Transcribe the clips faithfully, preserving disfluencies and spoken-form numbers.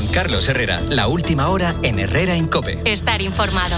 Con Carlos Herrera, la última hora en Herrera en COPE. Estar informado.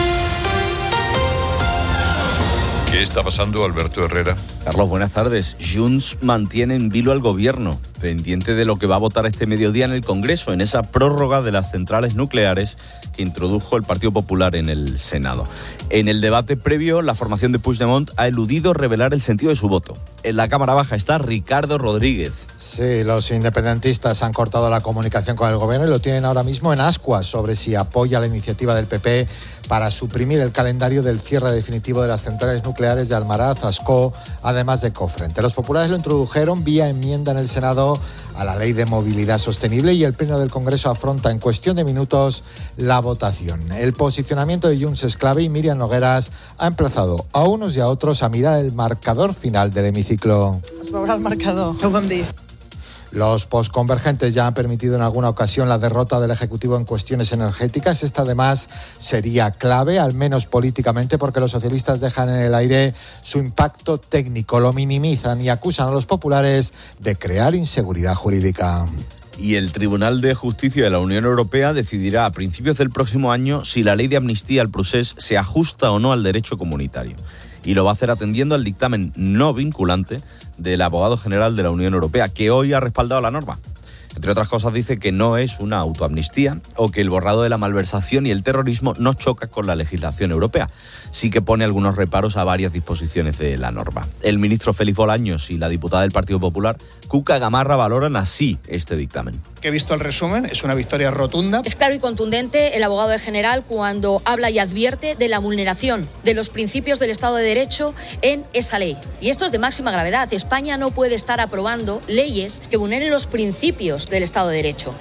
¿Qué está pasando, Alberto Herrera? Carlos, buenas tardes. Junts mantiene en vilo al gobierno, pendiente de lo que va a votar este mediodía en el Congreso, en esa prórroga de las centrales nucleares que introdujo el Partido Popular en el Senado. En el debate previo, la formación de Puigdemont ha eludido revelar el sentido de su voto. En la Cámara Baja está Ricardo Rodríguez. Sí, los independentistas han cortado la comunicación con el gobierno y lo tienen ahora mismo en ascuas sobre si apoya la iniciativa del P P para suprimir el calendario del cierre definitivo de las centrales nucleares de Almaraz, Ascó, además de Cofrente. Los populares lo introdujeron vía enmienda en el Senado a la Ley de Movilidad Sostenible y el Pleno del Congreso afronta en cuestión de minutos la votación. El posicionamiento de Junts es clave y Míriam Nogueras ha emplazado a unos y a otros a mirar el marcador final del hemiciclo. Es veurà el marcador. Bon dia. Los posconvergentes ya han permitido en alguna ocasión la derrota del Ejecutivo en cuestiones energéticas. Esta además sería clave, al menos políticamente, porque los socialistas dejan en el aire su impacto técnico, lo minimizan y acusan a los populares de crear inseguridad jurídica. Y el Tribunal de Justicia de la Unión Europea decidirá a principios del próximo año si la ley de amnistía al procés se ajusta o no al derecho comunitario. Y lo va a hacer atendiendo al dictamen no vinculante del abogado general de la Unión Europea, que hoy ha respaldado la norma. Entre otras cosas, dice que no es una autoamnistía o que el borrado de la malversación y el terrorismo no choca con la legislación europea. Sí que pone algunos reparos a varias disposiciones de la norma. El ministro Félix Bolaños y la diputada del Partido Popular, Cuca Gamarra, valoran así este dictamen. Que he visto el resumen, es una victoria rotunda. Es claro y contundente el abogado general cuando habla y advierte de la vulneración de los principios del Estado de Derecho en esa ley. Y esto es de máxima gravedad. España no puede estar aprobando leyes que vulneren los principios del Estado de Derecho.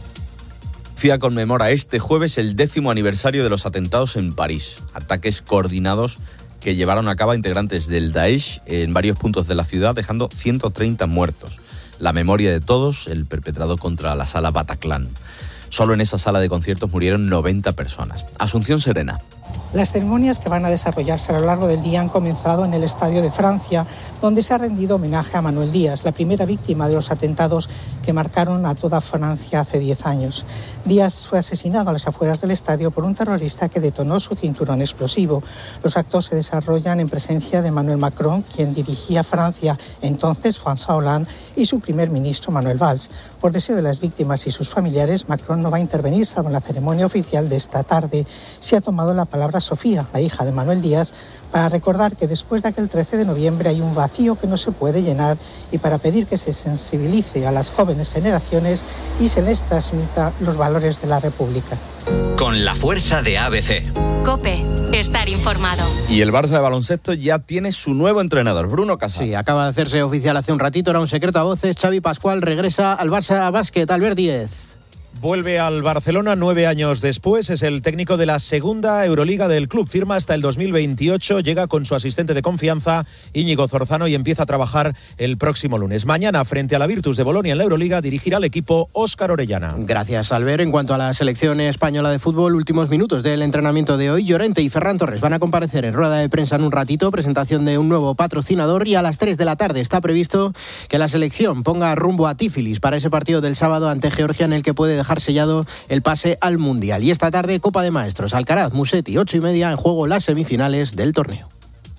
F I A conmemora este jueves el décimo aniversario de los atentados en París. Ataques coordinados que llevaron a cabo a integrantes del Daesh en varios puntos de la ciudad, dejando ciento treinta muertos. La memoria de todos, el perpetrado contra la sala Bataclan. Solo en esa sala de conciertos murieron noventa personas. Asunción Serena. Las ceremonias que van a desarrollarse a lo largo del día han comenzado en el Estadio de Francia, donde se ha rendido homenaje a Manuel Díaz, la primera víctima de los atentados que marcaron a toda Francia hace diez años. Díaz fue asesinado a las afueras del estadio por un terrorista que detonó su cinturón explosivo. Los actos se desarrollan en presencia de Emmanuel Macron, quien dirigía Francia, entonces François Hollande, y su primer ministro Manuel Valls. Por deseo de las víctimas y sus familiares, Macron no va a intervenir, salvo en la ceremonia oficial de esta tarde. Se ha tomado la palabra Sofía, la hija de Manuel Díaz, para recordar que después de aquel trece de noviembre hay un vacío que no se puede llenar y para pedir que se sensibilice a las jóvenes generaciones y se les transmita los valores de la República. Con la fuerza de A B C. COPE. Estar informado. Y el Barça de baloncesto ya tiene su nuevo entrenador, Bruno Casal. Sí, acaba de hacerse oficial hace un ratito, era un secreto a voces. Xavi Pascual regresa al Barça Básquet. Albert Díez. Vuelve al Barcelona nueve años después, es el técnico de la segunda Euroliga del club, firma hasta el dos mil veintiocho, llega con su asistente de confianza, Íñigo Zorzano, y empieza a trabajar el próximo lunes. Mañana, frente a la Virtus de Bolonia en la Euroliga, dirigirá al equipo Óscar Orellana. Gracias, Albert. En cuanto a la selección española de fútbol, últimos minutos del entrenamiento de hoy, Llorente y Ferran Torres van a comparecer en rueda de prensa en un ratito, presentación de un nuevo patrocinador, y a las tres de la tarde está previsto que la selección ponga rumbo a Tiflis para ese partido del sábado ante Georgia, en el que puede dejar sellado el pase al Mundial. Y esta tarde, Copa de Maestros, Alcaraz, Musetti, ocho y media, en juego las semifinales del torneo.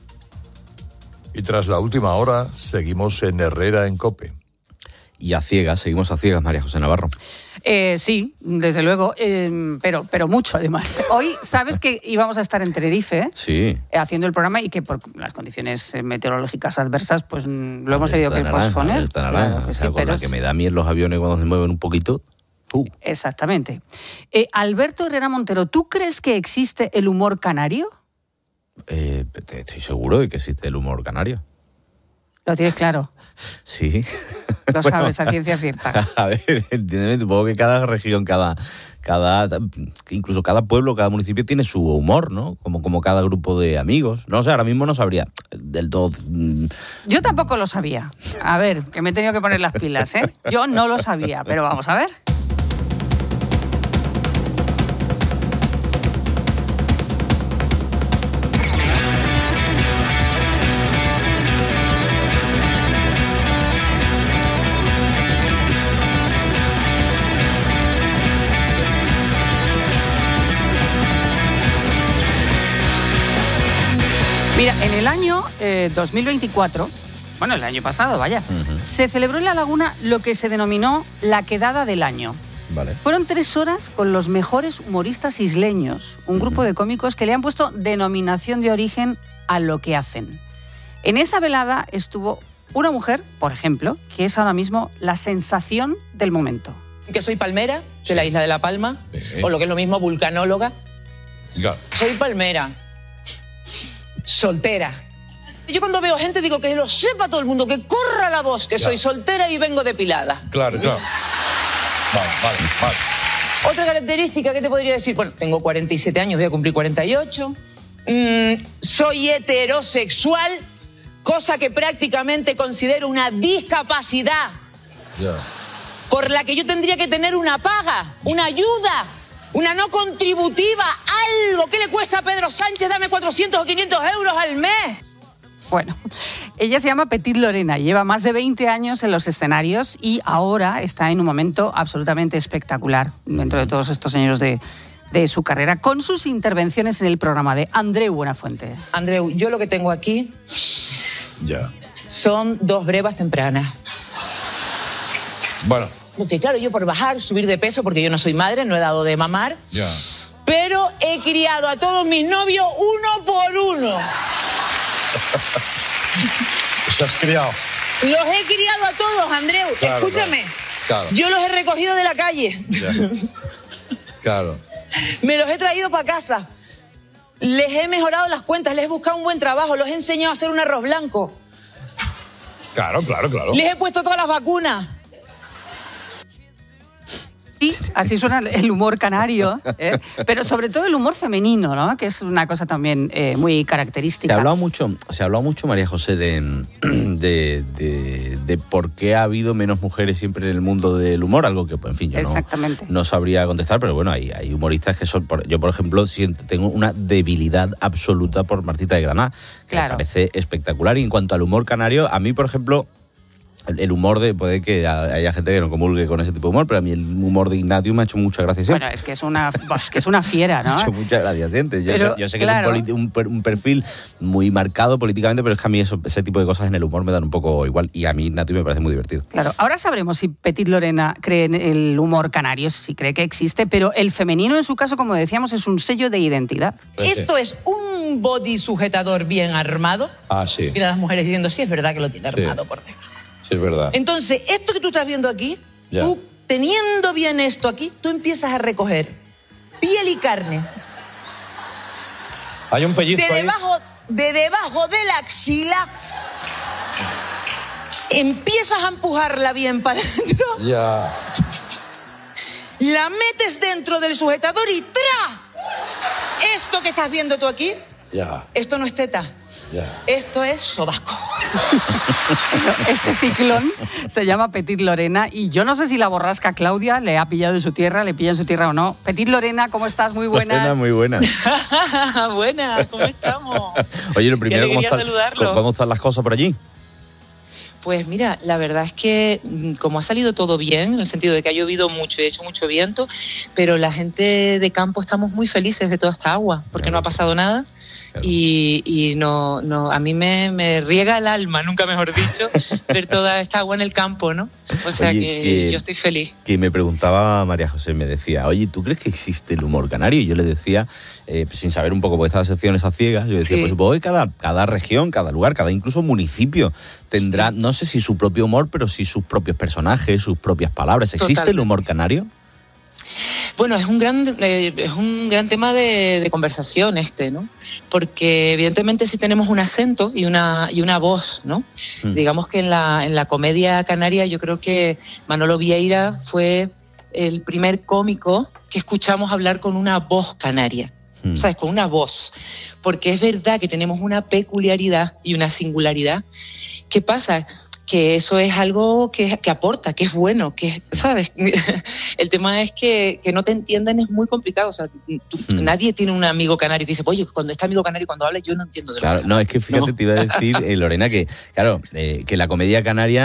Y tras la última hora, seguimos en Herrera en COPE. Y a ciegas, seguimos a ciegas, María José Navarro. Eh, sí, desde luego, eh, pero, pero mucho además. Hoy sabes que íbamos a estar en Tenerife, sí, eh, haciendo el programa, y que por las condiciones meteorológicas adversas, pues lo hemos tenido que posponer. Claro que sí, con la que me da miedo los aviones cuando se mueven un poquito. Uh. Exactamente. Eh, Alberto Herrera Montero, ¿tú crees que existe el humor canario? Eh, estoy seguro de que existe el humor canario. ¿Lo tienes claro? Sí. Lo bueno, sabes a ciencia cierta. A ver, entiéndeme, supongo que cada región, cada, cada, incluso cada pueblo, cada municipio tiene su humor, ¿no? Como, como cada grupo de amigos. No sé, ahora mismo no sabría del todo. Yo tampoco lo sabía. A ver, que me he tenido que poner las pilas, ¿eh? Yo no lo sabía, pero vamos a ver. Mira, en el año eh, dos mil veinticuatro, bueno, el año pasado, vaya, uh-huh. se celebró en La Laguna lo que se denominó la quedada del año. Vale. Fueron tres horas con los mejores humoristas isleños, un grupo de cómicos que le han puesto denominación de origen a lo que hacen. En esa velada estuvo una mujer, por ejemplo, que es ahora mismo la sensación del momento. Que soy palmera, de la isla de La Palma, eh. o lo que es lo mismo, vulcanóloga. Ya. Soy palmera, soltera. Yo cuando veo gente digo que lo sepa todo el mundo, que corra la voz, que ya. soy soltera y vengo depilada. Claro, claro. Vale, vale, vale. Otra característica que te podría decir, bueno, tengo cuarenta y siete años, voy a cumplir cuarenta y ocho. Mm, soy heterosexual, cosa que prácticamente considero una discapacidad. Ya. Por la que yo tendría que tener una paga, una ayuda, una no contributiva, algo que le cuesta a Pedro Sánchez, dame cuatrocientos o quinientos euros al mes. Bueno, ella se llama Petit Lorena, lleva más de veinte años en los escenarios y ahora está en un momento absolutamente espectacular dentro de todos estos años de, de su carrera, con sus intervenciones en el programa de Andreu Buenafuente. Andreu, yo lo que tengo aquí ya. son dos brevas tempranas. Bueno. Porque claro, yo por bajar, subir de peso, porque yo no soy madre, no he dado de mamar, ya. pero he criado a todos mis novios uno por uno. ¿Se has criado? Los he criado a todos, Andreu. Claro, escúchame. Claro. Claro. Yo los he recogido de la calle. Ya. Claro. Me los he traído para casa. Les he mejorado las cuentas, les he buscado un buen trabajo, los he enseñado a hacer un arroz blanco. Claro, claro, claro. Les he puesto todas las vacunas. Sí, así suena el humor canario, ¿eh? Pero sobre todo el humor femenino, ¿no? Que es una cosa también eh, muy característica. Se ha hablado mucho, se ha hablado mucho, María José, de, de, de, de por qué ha habido menos mujeres siempre en el mundo del humor, algo que, en fin, yo no, no sabría contestar, pero bueno, hay, hay humoristas que son... Yo, por ejemplo, siento, tengo una debilidad absoluta por Martita de Granada, que claro. me parece espectacular. Y en cuanto al humor canario, a mí, por ejemplo... El humor de, puede que haya gente que no comulgue con ese tipo de humor, pero a mí el humor de Ignatius me ha hecho mucha gracia siempre. Bueno, es que es una, es que es una fiera, ¿no? Me ha hecho mucha gracia siempre. Yo, pero, sé, yo sé que claro. es un, un, un perfil muy marcado políticamente, pero es que a mí eso, ese tipo de cosas en el humor me dan un poco igual, y a mí Ignatius me parece muy divertido. Claro, ahora sabremos si Petit Lorena cree en el humor canario, si cree que existe, pero el femenino en su caso, como decíamos, es un sello de identidad. Pues Esto sí. es un body sujetador bien armado. Ah, sí. Mira las mujeres diciendo, sí, es verdad que lo tiene armado sí. por debajo. Sí, es verdad. Entonces, esto que tú estás viendo aquí, ya. tú teniendo bien esto aquí, tú empiezas a recoger piel y carne. Hay un pellizco de ahí. Debajo, de debajo de la axila, empiezas a empujarla bien para adentro. Ya. La metes dentro del sujetador y ¡tra! Esto que estás viendo tú aquí, ya. esto no es teta. Ya. Esto es sobaco. Este ciclón se llama Petit Lorena y yo no sé si la borrasca Claudia le ha pillado en su tierra, le pilla en su tierra o no. Petit Lorena, ¿cómo estás? Muy buenas. Lorena, muy buenas. Buenas, ¿cómo estamos? Oye, lo primero, ¿cómo, está, ¿cómo están las cosas por allí? Pues mira, la verdad es que como ha salido todo bien, en el sentido de que ha llovido mucho y ha hecho mucho viento, pero la gente de campo estamos muy felices de toda esta agua, porque claro. no ha pasado nada. Claro. Y, y no, no, a mí me, me riega el alma, nunca mejor dicho, ver toda esta agua en el campo, ¿no? O sea oye, que, que yo estoy feliz. Que me preguntaba María José, me decía, oye, ¿tú crees que existe el humor canario? Y yo le decía, eh, sin saber un poco, porque esta sección es a ciegas, yo decía, sí. pues supongo que cada, cada región, cada lugar, cada incluso municipio tendrá, sí. no sé si su propio humor, pero sí sus propios personajes, sus propias palabras. ¿Existe Totalmente. el humor canario? Bueno, es un gran eh, es un gran tema de, de conversación este, ¿no? Porque evidentemente sí tenemos un acento y una y una voz, ¿no? Mm. Digamos que en la en la comedia canaria yo creo que Manolo Vieira fue el primer cómico que escuchamos hablar con una voz canaria, mm. ¿sabes? Con una voz. Porque es verdad que tenemos una peculiaridad y una singularidad. ¿Qué pasa? Que eso es algo que, que aporta, que es bueno, que, ¿sabes? El tema es que, que no te entiendan es muy complicado. O sea, tú, mm. nadie tiene un amigo canario que dice, oye, cuando este amigo canario cuando habla yo no entiendo de Claro, no, es que fíjate, no. te iba a decir, eh, Lorena, que claro, eh, que la comedia canaria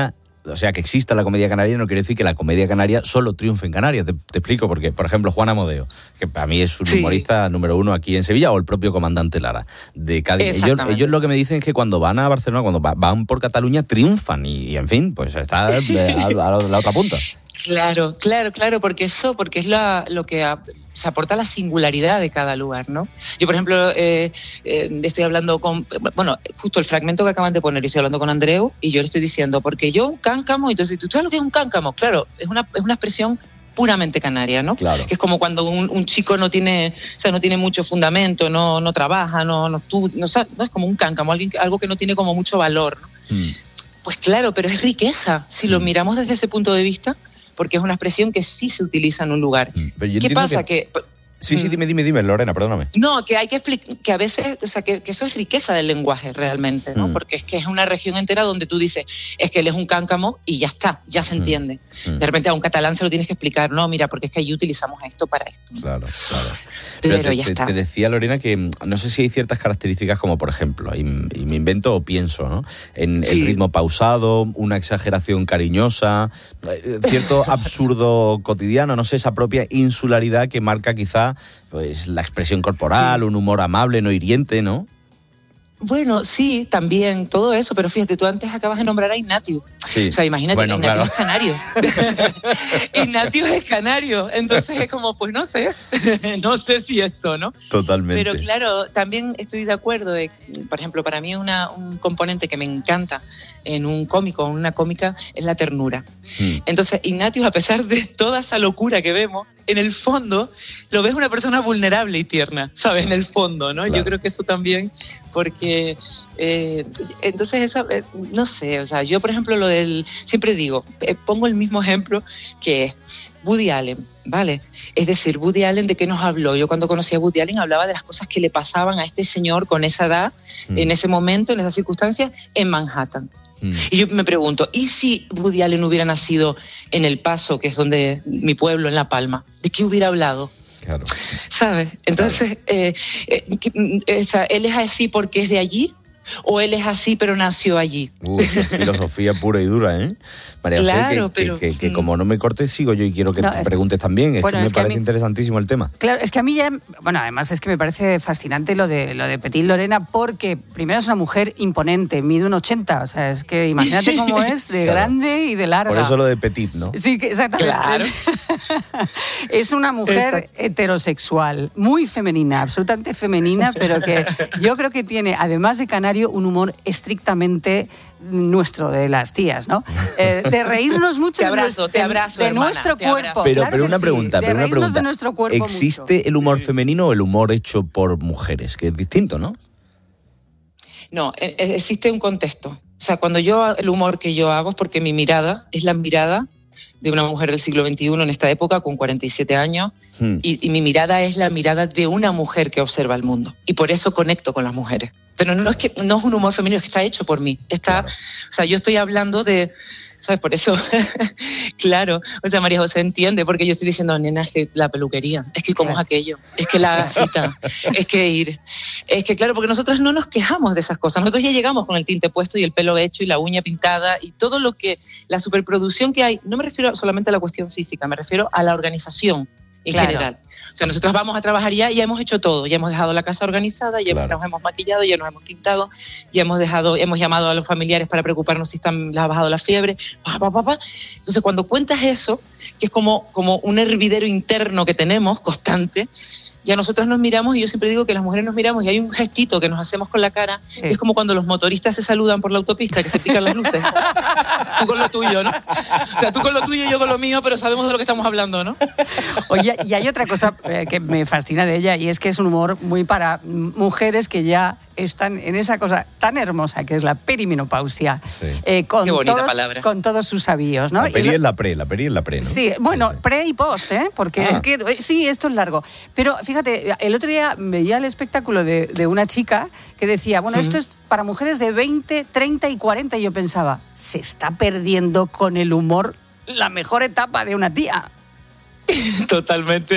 o sea, que exista la comedia canaria no quiere decir que la comedia canaria solo triunfe en Canarias. Te, te explico por qué. Por ejemplo, Juan Amodeo, que para mí es un sí. humorista número uno aquí en Sevilla, o el propio Comandante Lara, de Cádiz. Ellos, ellos lo que me dicen es que cuando van a Barcelona, cuando va, van por Cataluña, triunfan y, y en fin, pues está a, a, a la otra punta. Claro, claro, claro, porque eso, porque es la, lo que a, se aporta la singularidad de cada lugar, ¿no? Yo, por ejemplo, eh, eh, estoy hablando con, bueno, justo el fragmento que acaban de poner, y estoy hablando con Andreu, y yo le estoy diciendo, porque yo un cáncamo, y entonces, ¿tú sabes lo que es un cáncamo? Claro, es una, es una expresión puramente canaria, ¿no? Claro. Que es como cuando un, un chico no tiene, o sea, no tiene mucho fundamento, no, no trabaja, no, no estudia, no, no es como un cáncamo, alguien, algo que no tiene como mucho valor, ¿no? Mm. Pues claro, pero es riqueza, si mm. lo miramos desde ese punto de vista, porque es una expresión que sí se utiliza en un lugar. ¿Qué pasa? Que... que Sí, sí, dime, dime, dime, Lorena, perdóname. No, que hay que explicar, que a veces, o sea, que, que eso es riqueza del lenguaje realmente, ¿no? Mm. Porque es que es una región entera donde tú dices, es que él es un cáncamo y ya está, ya se entiende. Mm. De repente a un catalán se lo tienes que explicar, no, mira, porque es que allí utilizamos esto para esto. Claro, claro. Pero, Pero te, ya te, está. Te decía, Lorena, que no sé si hay ciertas características como, por ejemplo, y, y me invento o pienso, ¿no? En sí. el ritmo pausado, una exageración cariñosa, cierto absurdo cotidiano, no sé, esa propia insularidad que marca quizá, pues, la expresión corporal, un humor amable, no hiriente, ¿no? Bueno, sí, también, todo eso, pero fíjate, tú antes acabas de nombrar a Ignatius. Sí. O sea, imagínate, bueno, Ignatius claro. es canario. Ignatius es canario, entonces es como, pues no sé, no sé si esto, ¿no? Totalmente. Pero claro, también estoy de acuerdo, de, por ejemplo, para mí una, un componente que me encanta en un cómico, en una cómica, es la ternura. Hmm. Entonces, Ignatius, a pesar de toda esa locura que vemos, en el fondo lo ves una persona vulnerable y tierna, ¿sabes? En el fondo, ¿no? Claro. Yo creo que eso también, porque eh, entonces esa, eh, no sé, o sea, yo por ejemplo lo del, siempre digo, eh, pongo el mismo ejemplo que es Woody Allen, ¿vale? Es decir, Woody Allen, ¿de qué nos habló? Yo cuando conocí a Woody Allen hablaba de las cosas que le pasaban a este señor con esa edad, mm. en ese momento, en esas circunstancias, en Manhattan. Mm. Y yo me pregunto, ¿y si Woody Allen hubiera nacido en El Paso, que es donde mi pueblo, en La Palma? ¿De qué hubiera hablado? Claro. ¿Sabes? Entonces, claro. eh, eh, que, o sea, ¿él es así porque es de allí? ¿O él es así pero nació allí? Uh, filosofía pura y dura, ¿eh? María José, claro, que, pero, que, que, que como no me cortes, sigo yo y quiero que no, te preguntes también. Es bueno, que me es parece que mí, interesantísimo el tema. Claro, es que a mí ya... Bueno, además es que me parece fascinante lo de, lo de Petit Lorena, porque primero es una mujer imponente, mide un ochenta, o sea, es que imagínate cómo es de claro. grande y de larga. Por eso lo de Petit, ¿no? Sí, exactamente. Claro. Es una mujer Exacto. heterosexual, muy femenina, absolutamente femenina, pero que yo creo que tiene, además de canario, un humor estrictamente nuestro, de las tías, ¿no? Eh, de reírnos mucho te abrazo, de, te abrazo, de hermana, nuestro te cuerpo. Pero, claro pero una sí, pregunta, pero una pregunta. De nuestro cuerpo ¿existe mucho. el humor femenino o el humor hecho por mujeres? Que es distinto, ¿no? No, existe un contexto. O sea, cuando yo, el humor que yo hago es porque mi mirada es la mirada de una mujer del siglo veintiuno en esta época, con cuarenta y siete años, hmm. y, y mi mirada es la mirada de una mujer que observa el mundo. Y por eso conecto con las mujeres. Pero no es que no es un humor femenino, es que está hecho por mí. Está, claro. O sea, yo estoy hablando de... ¿Sabes? Por eso, claro, o sea, María José entiende, porque yo estoy diciendo, nena, es que la peluquería, es que cómo claro. es aquello, es que la cita, es que ir, es que claro, porque nosotros no nos quejamos de esas cosas, nosotros ya llegamos con el tinte puesto y el pelo hecho y la uña pintada y todo lo que, la superproducción que hay, no me refiero solamente a la cuestión física, me refiero a la organización en claro. general. O sea, nosotros vamos a trabajar ya y ya hemos hecho todo, ya hemos dejado la casa organizada, ya claro. nos hemos maquillado, ya nos hemos pintado, ya hemos dejado, hemos llamado a los familiares para preocuparnos si están, les ha bajado la fiebre, pa, pa, pa, pa. Entonces cuando cuentas eso, que es como, como un hervidero interno que tenemos constante, ya nosotros nos miramos, y yo siempre digo que las mujeres nos miramos y hay un gestito que nos hacemos con la cara, sí. que es como cuando los motoristas se saludan por la autopista, que se pican las luces. Tú con lo tuyo, ¿no? O sea, tú con lo tuyo y yo con lo mío, pero sabemos de lo que estamos hablando, ¿no? Oye, y hay otra cosa que me fascina de ella, y es que es un humor muy para mujeres que ya están en esa cosa tan hermosa que es la perimenopausia, sí. eh, con, Qué bonita todos, palabra. con todos sus avíos, ¿no? La peri lo, es la pre, la peri es la pre, ¿no? Sí, bueno, pre y post, ¿eh? Porque ah. es que, sí, esto es largo. Pero fíjate, el otro día veía el espectáculo de, de una chica que decía, bueno, uh-huh. esto es para mujeres de veinte, treinta y cuarenta, y yo pensaba, se está perdiendo con el humor la mejor etapa de una tía. Totalmente,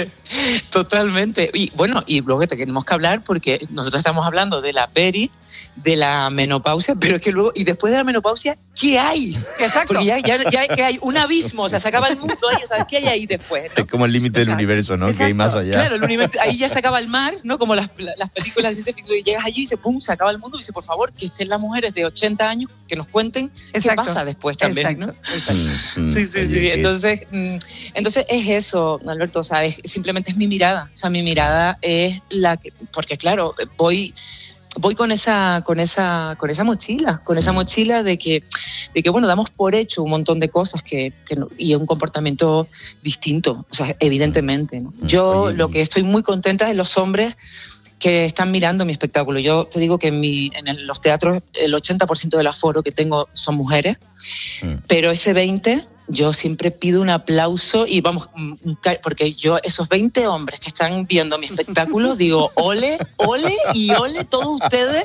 Totalmente. Y bueno, y luego que tenemos que hablar, porque nosotros estamos hablando de la peri, de la menopausia, pero es que luego, y después de la menopausia, ¿qué hay? Exacto. Porque ya, ya, ya que hay un abismo, o sea, se acaba el mundo ahí, o sea, ¿qué hay ahí después? ¿no? Es como el límite del universo, ¿no? Exacto. Que hay más allá. Claro, el universo, ahí ya se acaba el mar, ¿no? Como las, las películas de ciencia ficción, llegas allí y dice, pum, se acaba el mundo, y dice, por favor, que estén las mujeres de ochenta años, que nos cuenten Exacto. qué pasa después también, Exacto. ¿no? Mm, mm, Sí, sí, oye, sí. que- Entonces, mm, entonces es eso, Alberto, o sea, es, simplemente es mi mirada. O sea, mi mirada es la que, porque claro, voy, voy con esa, con esa, con esa mochila, con esa mochila de que, de que bueno, damos por hecho un montón de cosas que, que no- y un comportamiento distinto, o sea, evidentemente, ¿no? Yo Oye, lo que estoy muy contenta es de los hombres que están mirando mi espectáculo. Yo te digo que en, mi, en el- los teatros el ochenta por ciento del aforo que tengo son mujeres, pero ese veinte yo siempre pido un aplauso y vamos, mm, ca- porque yo esos veinte hombres que están viendo mi espectáculo, digo, ole, ole y ole todos ustedes,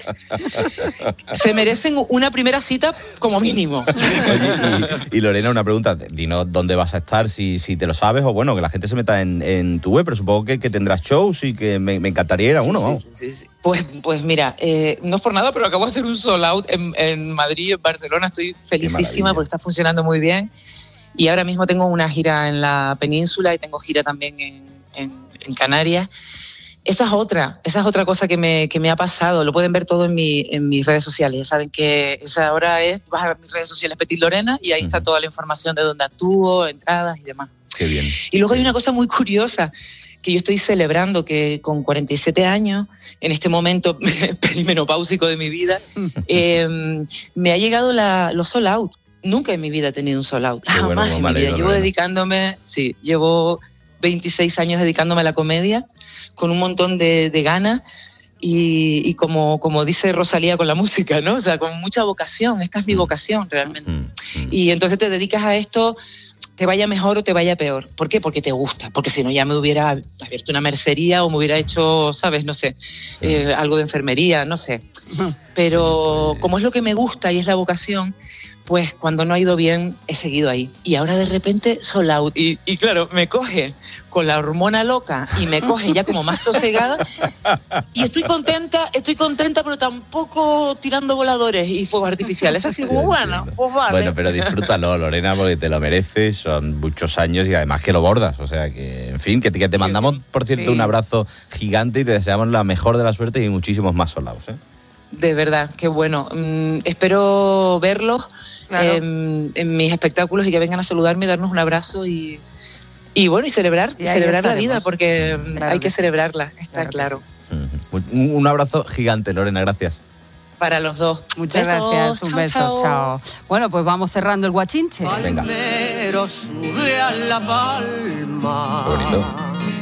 se merecen una primera cita como mínimo. Y, y Lorena, una pregunta, dinos dónde vas a estar, si, si te lo sabes, o bueno, que la gente se meta en, en tu web, pero supongo que, que tendrás shows y que me, me encantaría ir a uno, Sí, vamos. sí, sí, sí. Pues, pues mira, eh, no es por nada, pero acabo de hacer un sold out en, en Madrid, en Barcelona. Estoy felicísima porque está funcionando muy bien. Y ahora mismo tengo una gira en la península y tengo gira también en, en, en Canarias. Esa es otra, esa es otra cosa que me, que me ha pasado. Lo pueden ver todo en, mi, en mis redes sociales. Ya saben que esa hora es, vas a mis redes sociales Petit Lorena y ahí está toda la información de dónde actúo, entradas y demás. Qué bien. Y luego hay una cosa muy curiosa que yo estoy celebrando, que con cuarenta y siete años, en este momento perimenopáusico de mi vida, eh, me ha llegado la, los sold out. Nunca en mi vida he tenido un sold out. Qué Jamás bueno, en mi me vida. alegro, Llevo Lorena. dedicándome, sí, llevo veintiséis años dedicándome a la comedia con un montón de, de ganas. Y, y como, como dice Rosalía con la música, ¿no? O sea, con mucha vocación. Esta es mi vocación realmente. Y entonces te dedicas a esto, te vaya mejor o te vaya peor. ¿Por qué? Porque te gusta. Porque si no ya me hubiera abierto una mercería o me hubiera hecho, ¿sabes? No sé, eh, algo de enfermería, no sé. Pero como es lo que me gusta y es la vocación, pues cuando no ha ido bien he seguido ahí. Y ahora de repente sold out. Y, y claro, me coge con la hormona loca y me coge ya como más sosegada. Y estoy contenta, estoy contenta, pero tampoco tirando voladores y fuegos artificiales. Así como, bueno, pues vale. Bueno, pero disfrútalo, Lorena, porque te lo mereces, son muchos años y además que lo bordas. O sea que, en fin, que te, que te mandamos, por cierto, Sí. un abrazo gigante y te deseamos la mejor de la suerte y muchísimos más solados, ¿eh? De verdad, qué bueno. Mm, espero verlos Claro. en, en mis espectáculos y que vengan a saludarme y darnos un abrazo y, y bueno, y celebrar, Y ahí celebrar la estaremos. vida, porque mm, Claro hay que que celebrarla, está claro. Un, un abrazo gigante, Lorena, gracias. Para los dos. Muchas Besos. gracias, un Chao, beso, chao. chao. Bueno, pues vamos cerrando el guachinche. Venga. Pero sube a la palma. Qué bonito.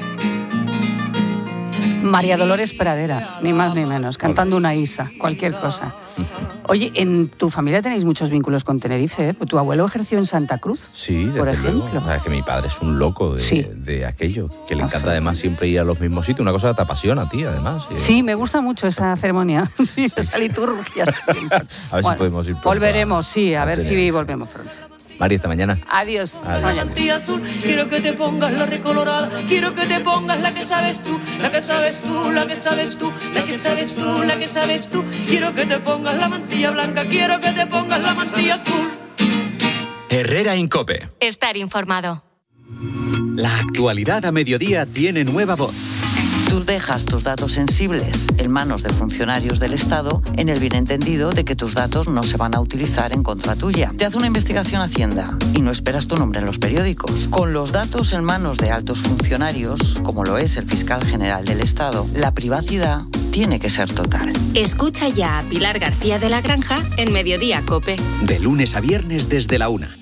María Dolores Pradera, ni más ni menos, cantando una Isa, cualquier cosa. Oye, en tu familia tenéis muchos vínculos con Tenerife, ¿eh? Tu abuelo ejerció en Santa Cruz. Sí, desde por luego. ejemplo. O sea, es que mi padre es un loco de, Sí. de aquello, que le encanta además siempre ir a los mismos sitios. Una cosa que te apasiona a ti, además. Sí, me gusta mucho esa ceremonia, sí, esa liturgia. siempre. A ver si podemos ir pronto Volveremos, sí, a a ver si Tenerife. volvemos pronto. Mari, esta mañana. Adiós. Hasta Adiós. mañana. Mantilla azul, quiero que te pongas la recolorada, quiero que te pongas la que sabes tú, la que sabes tú, la que sabes tú, la que sabes tú, la que sabes tú, quiero que te pongas la mantilla blanca, quiero que te pongas la mantilla azul. Herrera Incope. Estar informado. La actualidad a mediodía tiene nueva voz. Tú dejas tus datos sensibles en manos de funcionarios del Estado en el bien entendido de que tus datos no se van a utilizar en contra tuya. Te hace una investigación Hacienda y no esperas tu nombre en los periódicos. Con los datos en manos de altos funcionarios, como lo es el fiscal general del Estado, la privacidad tiene que ser total. Escucha ya a Pilar García de la Granja en Mediodía Cope. De lunes a viernes desde la una.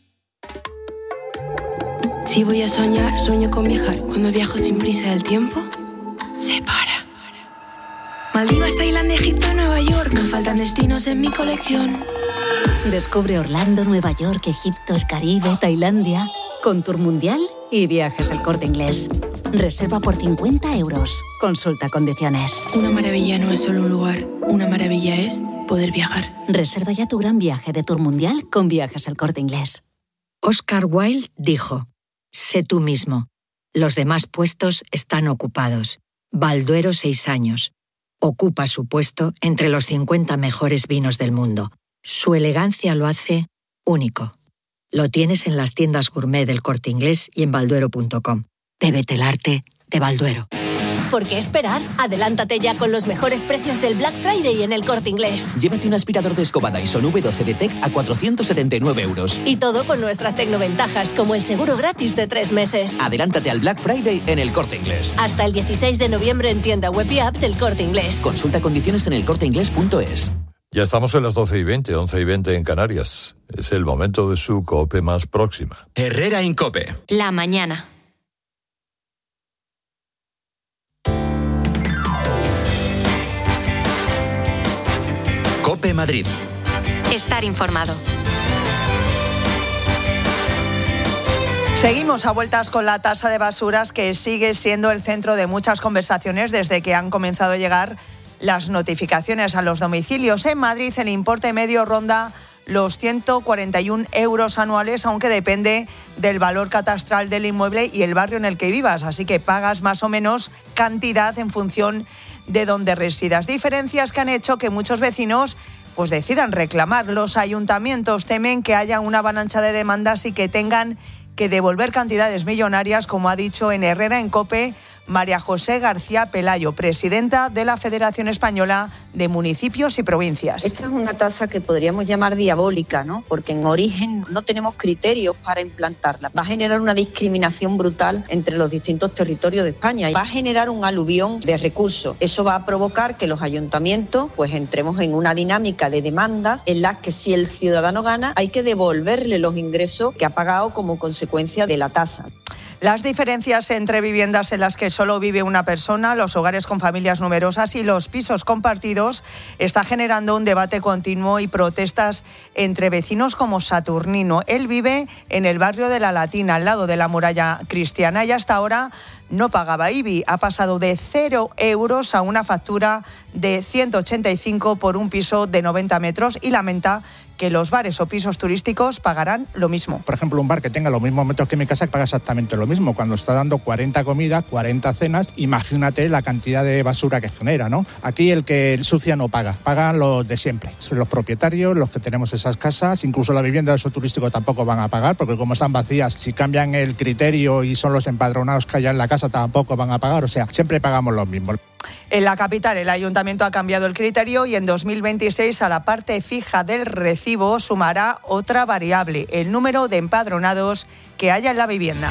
Si voy a soñar, sueño con viajar. Cuando viajo sin prisa del tiempo se para. Maldivas, Tailandia, Egipto, Nueva York. No faltan destinos en mi colección. Descubre Orlando, Nueva York, Egipto, el Caribe, Tailandia, con Tour Mundial y Viajes El Corte Inglés. Reserva por cincuenta euros. Consulta condiciones. Una maravilla no es solo un lugar. Una maravilla es poder viajar. Reserva ya tu gran viaje de Tour Mundial con Viajes El Corte Inglés. Oscar Wilde dijo: sé tú mismo. Los demás puestos están ocupados. Balduero seis años. Ocupa su puesto entre los cincuenta mejores vinos del mundo. Su elegancia lo hace único. Lo tienes en las tiendas gourmet del Corte Inglés y en balduero punto com. Bébete el arte de Balduero. ¿Por qué esperar? Adelántate ya con los mejores precios del Black Friday en el Corte Inglés. Llévate un aspirador de escoba Dyson V doce Detect a cuatrocientos setenta y nueve euros. Y todo con nuestras tecnoventajas, como el seguro gratis de tres meses. Adelántate al Black Friday en el Corte Inglés. Hasta el dieciséis de noviembre en tienda web y app del Corte Inglés. Consulta condiciones en el corte inglés punto es. Ya estamos en las doce y veinte, once y veinte en Canarias. Es el momento de su COPE más próxima. Herrera Incope. La mañana. COPE Madrid. Estar informado. Seguimos a vueltas con la tasa de basuras, que sigue siendo el centro de muchas conversaciones desde que han comenzado a llegar las notificaciones a los domicilios. En Madrid el importe medio ronda los ciento cuarenta y un euros anuales, aunque depende del valor catastral del inmueble y el barrio en el que vivas, así que pagas más o menos cantidad en función de donde residas. Diferencias que han hecho que muchos vecinos pues decidan reclamar. Los ayuntamientos temen que haya una avalancha de demandas y que tengan que devolver cantidades millonarias, como ha dicho en Herrera en COPE María José García Pelayo, presidenta de la Federación Española de Municipios y Provincias. Esta es una tasa que podríamos llamar diabólica, ¿no? Porque en origen no tenemos criterios para implantarla. Va a generar una discriminación brutal entre los distintos territorios de España. Va a generar un aluvión de recursos. Eso va a provocar que los ayuntamientos pues entremos en una dinámica de demandas en las que si el ciudadano gana hay que devolverle los ingresos que ha pagado como consecuencia de la tasa. Las diferencias entre viviendas en las que solo vive una persona, los hogares con familias numerosas y los pisos compartidos está generando un debate continuo y protestas entre vecinos como Saturnino. Él vive en el barrio de La Latina, al lado de la muralla cristiana, y hasta ahora no pagaba I B I. Ha pasado de cero euros a una factura de ciento ochenta y cinco por un piso de noventa metros y lamenta que los bares o pisos turísticos pagarán lo mismo. Por ejemplo, un bar que tenga los mismos metros que mi casa paga exactamente lo mismo. Cuando está dando cuarenta comidas, cuarenta cenas, imagínate la cantidad de basura que genera, ¿no? Aquí el que sucia no paga, pagan los de siempre. Son los propietarios, los que tenemos esas casas, incluso la vivienda de uso turístico tampoco van a pagar, porque como están vacías, si cambian el criterio y son los empadronados que hay en la casa, tampoco van a pagar. O sea, siempre pagamos los mismos. En la capital, el ayuntamiento ha cambiado el criterio y en dos mil veintiséis a la parte fija del recibo sumará otra variable, el número de empadronados que haya en la vivienda.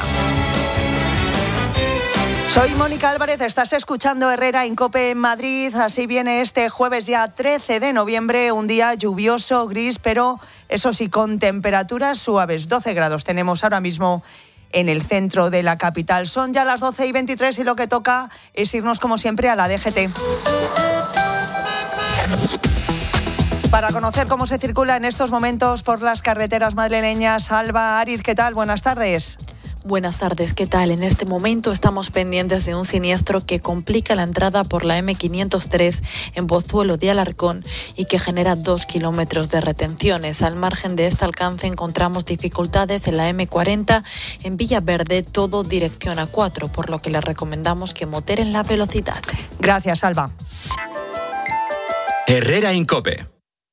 Soy Mónica Álvarez, estás escuchando Herrera Incope en Madrid. Así viene este jueves ya trece de noviembre, un día lluvioso, gris, pero eso sí, con temperaturas suaves. doce grados tenemos ahora mismo en el centro de la capital. Son ya las doce y veintitrés y lo que toca es irnos como siempre a la D G T. Para conocer cómo se circula en estos momentos por las carreteras madrileñas, Alba Ariz, ¿qué tal? Buenas tardes. Buenas tardes, ¿qué tal? En este momento estamos pendientes de un siniestro que complica la entrada por la eme quinientos tres en Pozuelo de Alarcón y que genera dos kilómetros de retenciones. Al margen de este alcance encontramos dificultades en la eme cuarenta en Villaverde, todo dirección A cuatro, por lo que les recomendamos que moderen la velocidad. Gracias, Alba. Herrera Incope.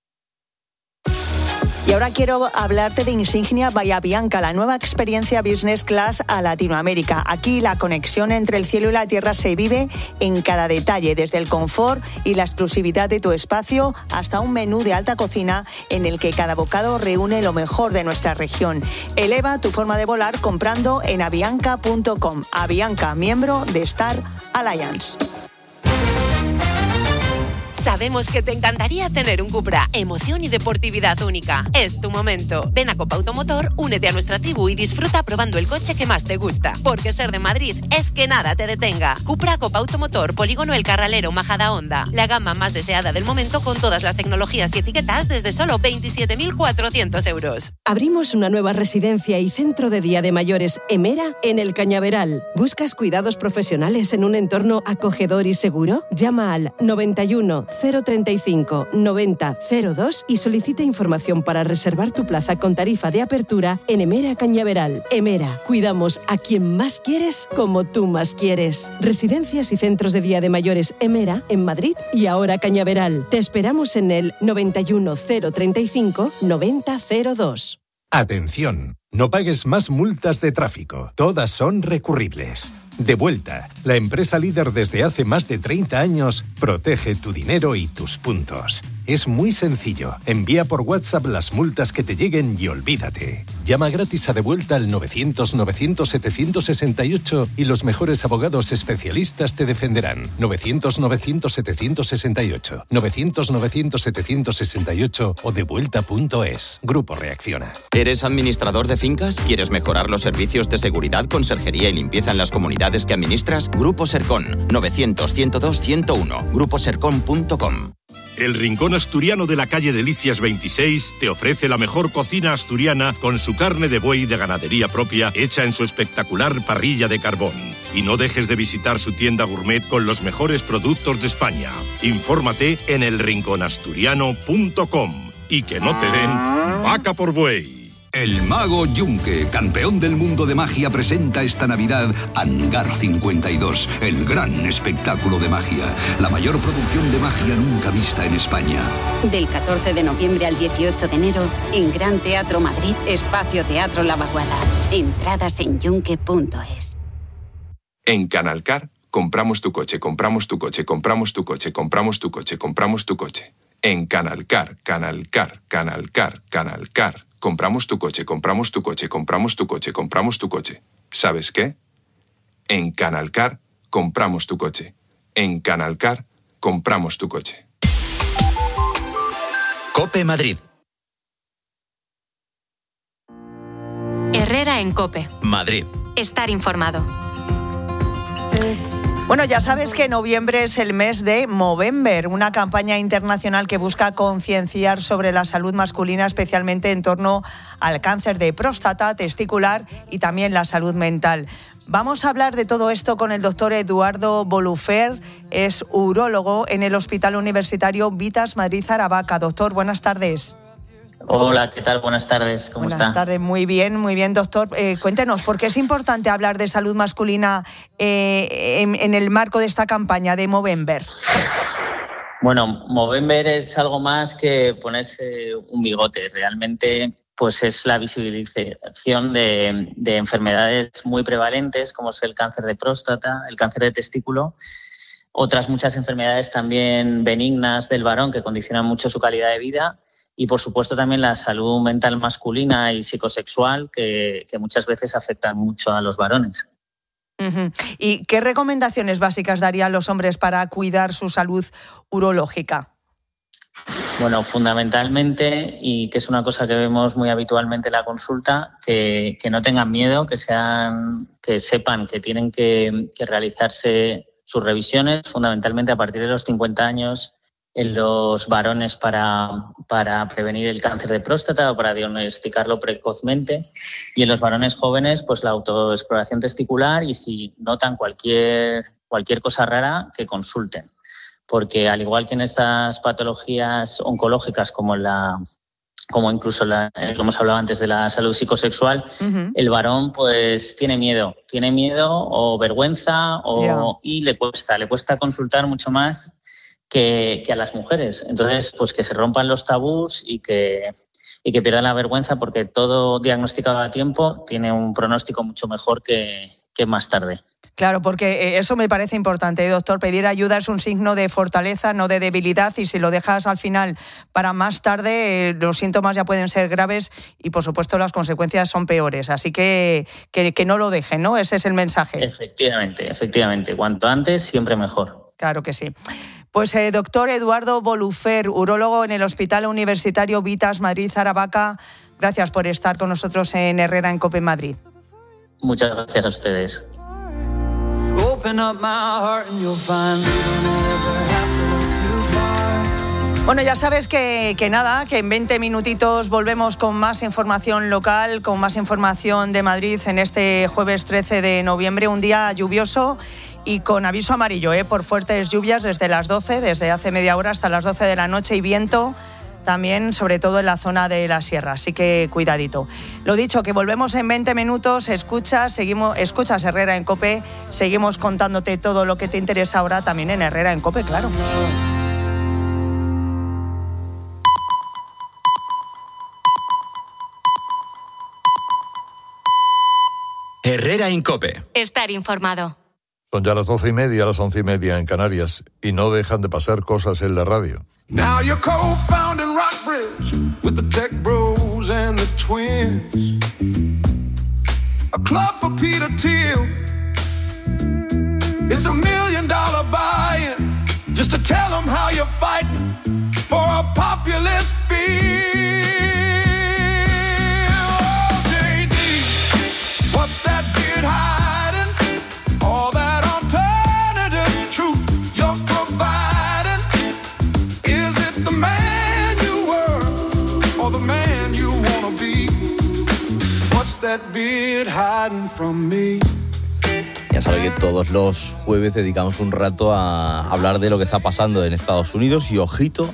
Y ahora quiero hablarte de Insignia Bahía Bianca, la nueva experiencia Business Class a Latinoamérica. Aquí la conexión entre el cielo y la tierra se vive en cada detalle, desde el confort y la exclusividad de tu espacio hasta un menú de alta cocina en el que cada bocado reúne lo mejor de nuestra región. Eleva tu forma de volar comprando en avianca punto com. Avianca, miembro de Star Alliance. Sabemos que te encantaría tener un Cupra, emoción y deportividad única. Es tu momento. Ven a Copa Automotor, únete a nuestra tribu y disfruta probando el coche que más te gusta. Porque ser de Madrid es que nada te detenga. Cupra Copa Automotor, Polígono El Carralero, Majadahonda. La gama más deseada del momento con todas las tecnologías y etiquetas desde solo veintisiete mil cuatrocientos euros. Abrimos una nueva residencia y centro de día de mayores Emera en El Cañaveral. ¿Buscas cuidados profesionales en un entorno acogedor y seguro? Llama al noventa y uno, cero treinta y cinco noventa cero dos y solicita información para reservar tu plaza con tarifa de apertura en Emera Cañaveral. Emera, cuidamos a quien más quieres como tú más quieres. Residencias y centros de día de mayores Emera en Madrid y ahora Cañaveral. Te esperamos en el noventa y uno cero treinta y cinco noventa cero dos. Atención, no pagues más multas de tráfico. Todas son recurribles. Devuelta, la empresa líder desde hace más de treinta años, protege tu dinero y tus puntos. Es muy sencillo. Envía por WhatsApp las multas que te lleguen y olvídate. Llama gratis a Devuelta al novecientos novecientos setecientos sesenta y ocho y los mejores abogados especialistas te defenderán. novecientos novecientos setecientos sesenta y ocho, novecientos novecientos setecientos sesenta y ocho o devuelta punto es. Grupo Reacciona. ¿Eres administrador de fincas? ¿Quieres mejorar los servicios de seguridad, conserjería y limpieza en las comunidades que administras? Grupo Sercon. novecientos ciento dos ciento uno. grupo sercon punto com. El Rincón Asturiano de la calle Delicias veintiséis te ofrece la mejor cocina asturiana con su carne de buey de ganadería propia hecha en su espectacular parrilla de carbón. Y no dejes de visitar su tienda gourmet con los mejores productos de España. Infórmate en el rincón asturiano punto com y que no te den vaca por buey. El Mago Yunque, campeón del mundo de magia, presenta esta Navidad Hangar cincuenta y dos, el gran espectáculo de magia, la mayor producción de magia nunca vista en España. Del catorce de noviembre al dieciocho de enero, en Gran Teatro Madrid, Espacio Teatro La Vaguada. Entradas en yunque punto es. En Canalcar, compramos tu coche, compramos tu coche, compramos tu coche, compramos tu coche, compramos tu coche. En Canalcar, Canalcar, Canalcar, Canalcar. Compramos tu coche, compramos tu coche, compramos tu coche, compramos tu coche. ¿Sabes qué? En Canalcar, compramos tu coche. En Canalcar, compramos tu coche. COPE Madrid. Herrera en COPE. Madrid. Estar informado. Bueno, ya sabes que noviembre es el mes de Movember, una campaña internacional que busca concienciar sobre la salud masculina, especialmente en torno al cáncer de próstata, testicular y también la salud mental. Vamos a hablar de todo esto con el doctor Eduardo Bolufer, es urólogo en el Hospital Universitario Vitas Madrid Aravaca. Doctor, buenas tardes. Hola, ¿qué tal? Buenas tardes, ¿cómo Buenas está? Buenas tardes, muy bien, muy bien, doctor. Eh, cuéntenos, ¿por qué es importante hablar de salud masculina eh, en, en el marco de esta campaña de Movember? Bueno, Movember es algo más que ponerse un bigote. Realmente, pues es la visibilización de, de enfermedades muy prevalentes, como es el cáncer de próstata, el cáncer de testículo, otras muchas enfermedades también benignas del varón que condicionan mucho su calidad de vida. Y, por supuesto, también la salud mental masculina y psicosexual, que, que muchas veces afectan mucho a los varones. Uh-huh. ¿Y qué recomendaciones básicas darían los hombres para cuidar su salud urológica? Bueno, fundamentalmente, y que es una cosa que vemos muy habitualmente en la consulta, que, que no tengan miedo, que, sean, que sepan que tienen que, que realizarse sus revisiones, fundamentalmente a partir de los cincuenta años, en los varones para, para prevenir el cáncer de próstata o para diagnosticarlo precozmente, y en los varones jóvenes pues la autoexploración testicular, y si notan cualquier, cualquier cosa rara, que consulten, porque al igual que en estas patologías oncológicas como la como incluso la, lo hemos hablado antes de la salud psicosexual, uh-huh. el varón pues tiene miedo, tiene miedo o vergüenza o, yeah. y le cuesta, le cuesta consultar mucho más Que, que a las mujeres. Entonces, pues que se rompan los tabús y que, y que pierdan la vergüenza, porque todo diagnosticado a tiempo tiene un pronóstico mucho mejor que, que más tarde. Claro, porque eso me parece importante, doctor. Pedir ayuda es un signo de fortaleza, no de debilidad, y si lo dejas al final para más tarde, los síntomas ya pueden ser graves y, por supuesto, las consecuencias son peores. Así que, que, que no lo dejen, ¿no? Ese es el mensaje. Efectivamente, efectivamente. Cuanto antes, siempre mejor. Claro que sí. Pues eh, doctor Eduardo Bolufer, urólogo en el Hospital Universitario Vitas Madrid Aravaca, gracias por estar con nosotros en Herrera en COPE Madrid. Muchas gracias a ustedes. Bueno, ya sabes que, que nada, que en veinte minutitos volvemos con más información local, con más información de Madrid en este jueves trece de noviembre, un día lluvioso y con aviso amarillo ¿eh? por fuertes lluvias desde las doce, desde hace media hora hasta las doce de la noche, y viento también, sobre todo en la zona de la sierra, así que cuidadito. Lo dicho, que volvemos en veinte minutos, escuchas, seguimos, escuchas Herrera en COPE, seguimos contándote todo lo que te interesa ahora también en Herrera en COPE, claro. Herrera en COPE. Estar informado. Son ya las doce y media, las once y media en Canarias, y no dejan de pasar cosas en la radio. Now you're co-founding Rockbridge with the Tech Bros and the Twins. A club for Peter Thiel. It's a million dollar buy-in just to tell them how you're fighting for a populist feel. Oh, J D, what's that beard hiding? All that alternative truth you're providing. Is it the man you were or the man you wanna be? What's that beard hiding from me? Ya sabe que todos los jueves dedicamos un rato a hablar de lo que está pasando en Estados Unidos y ojito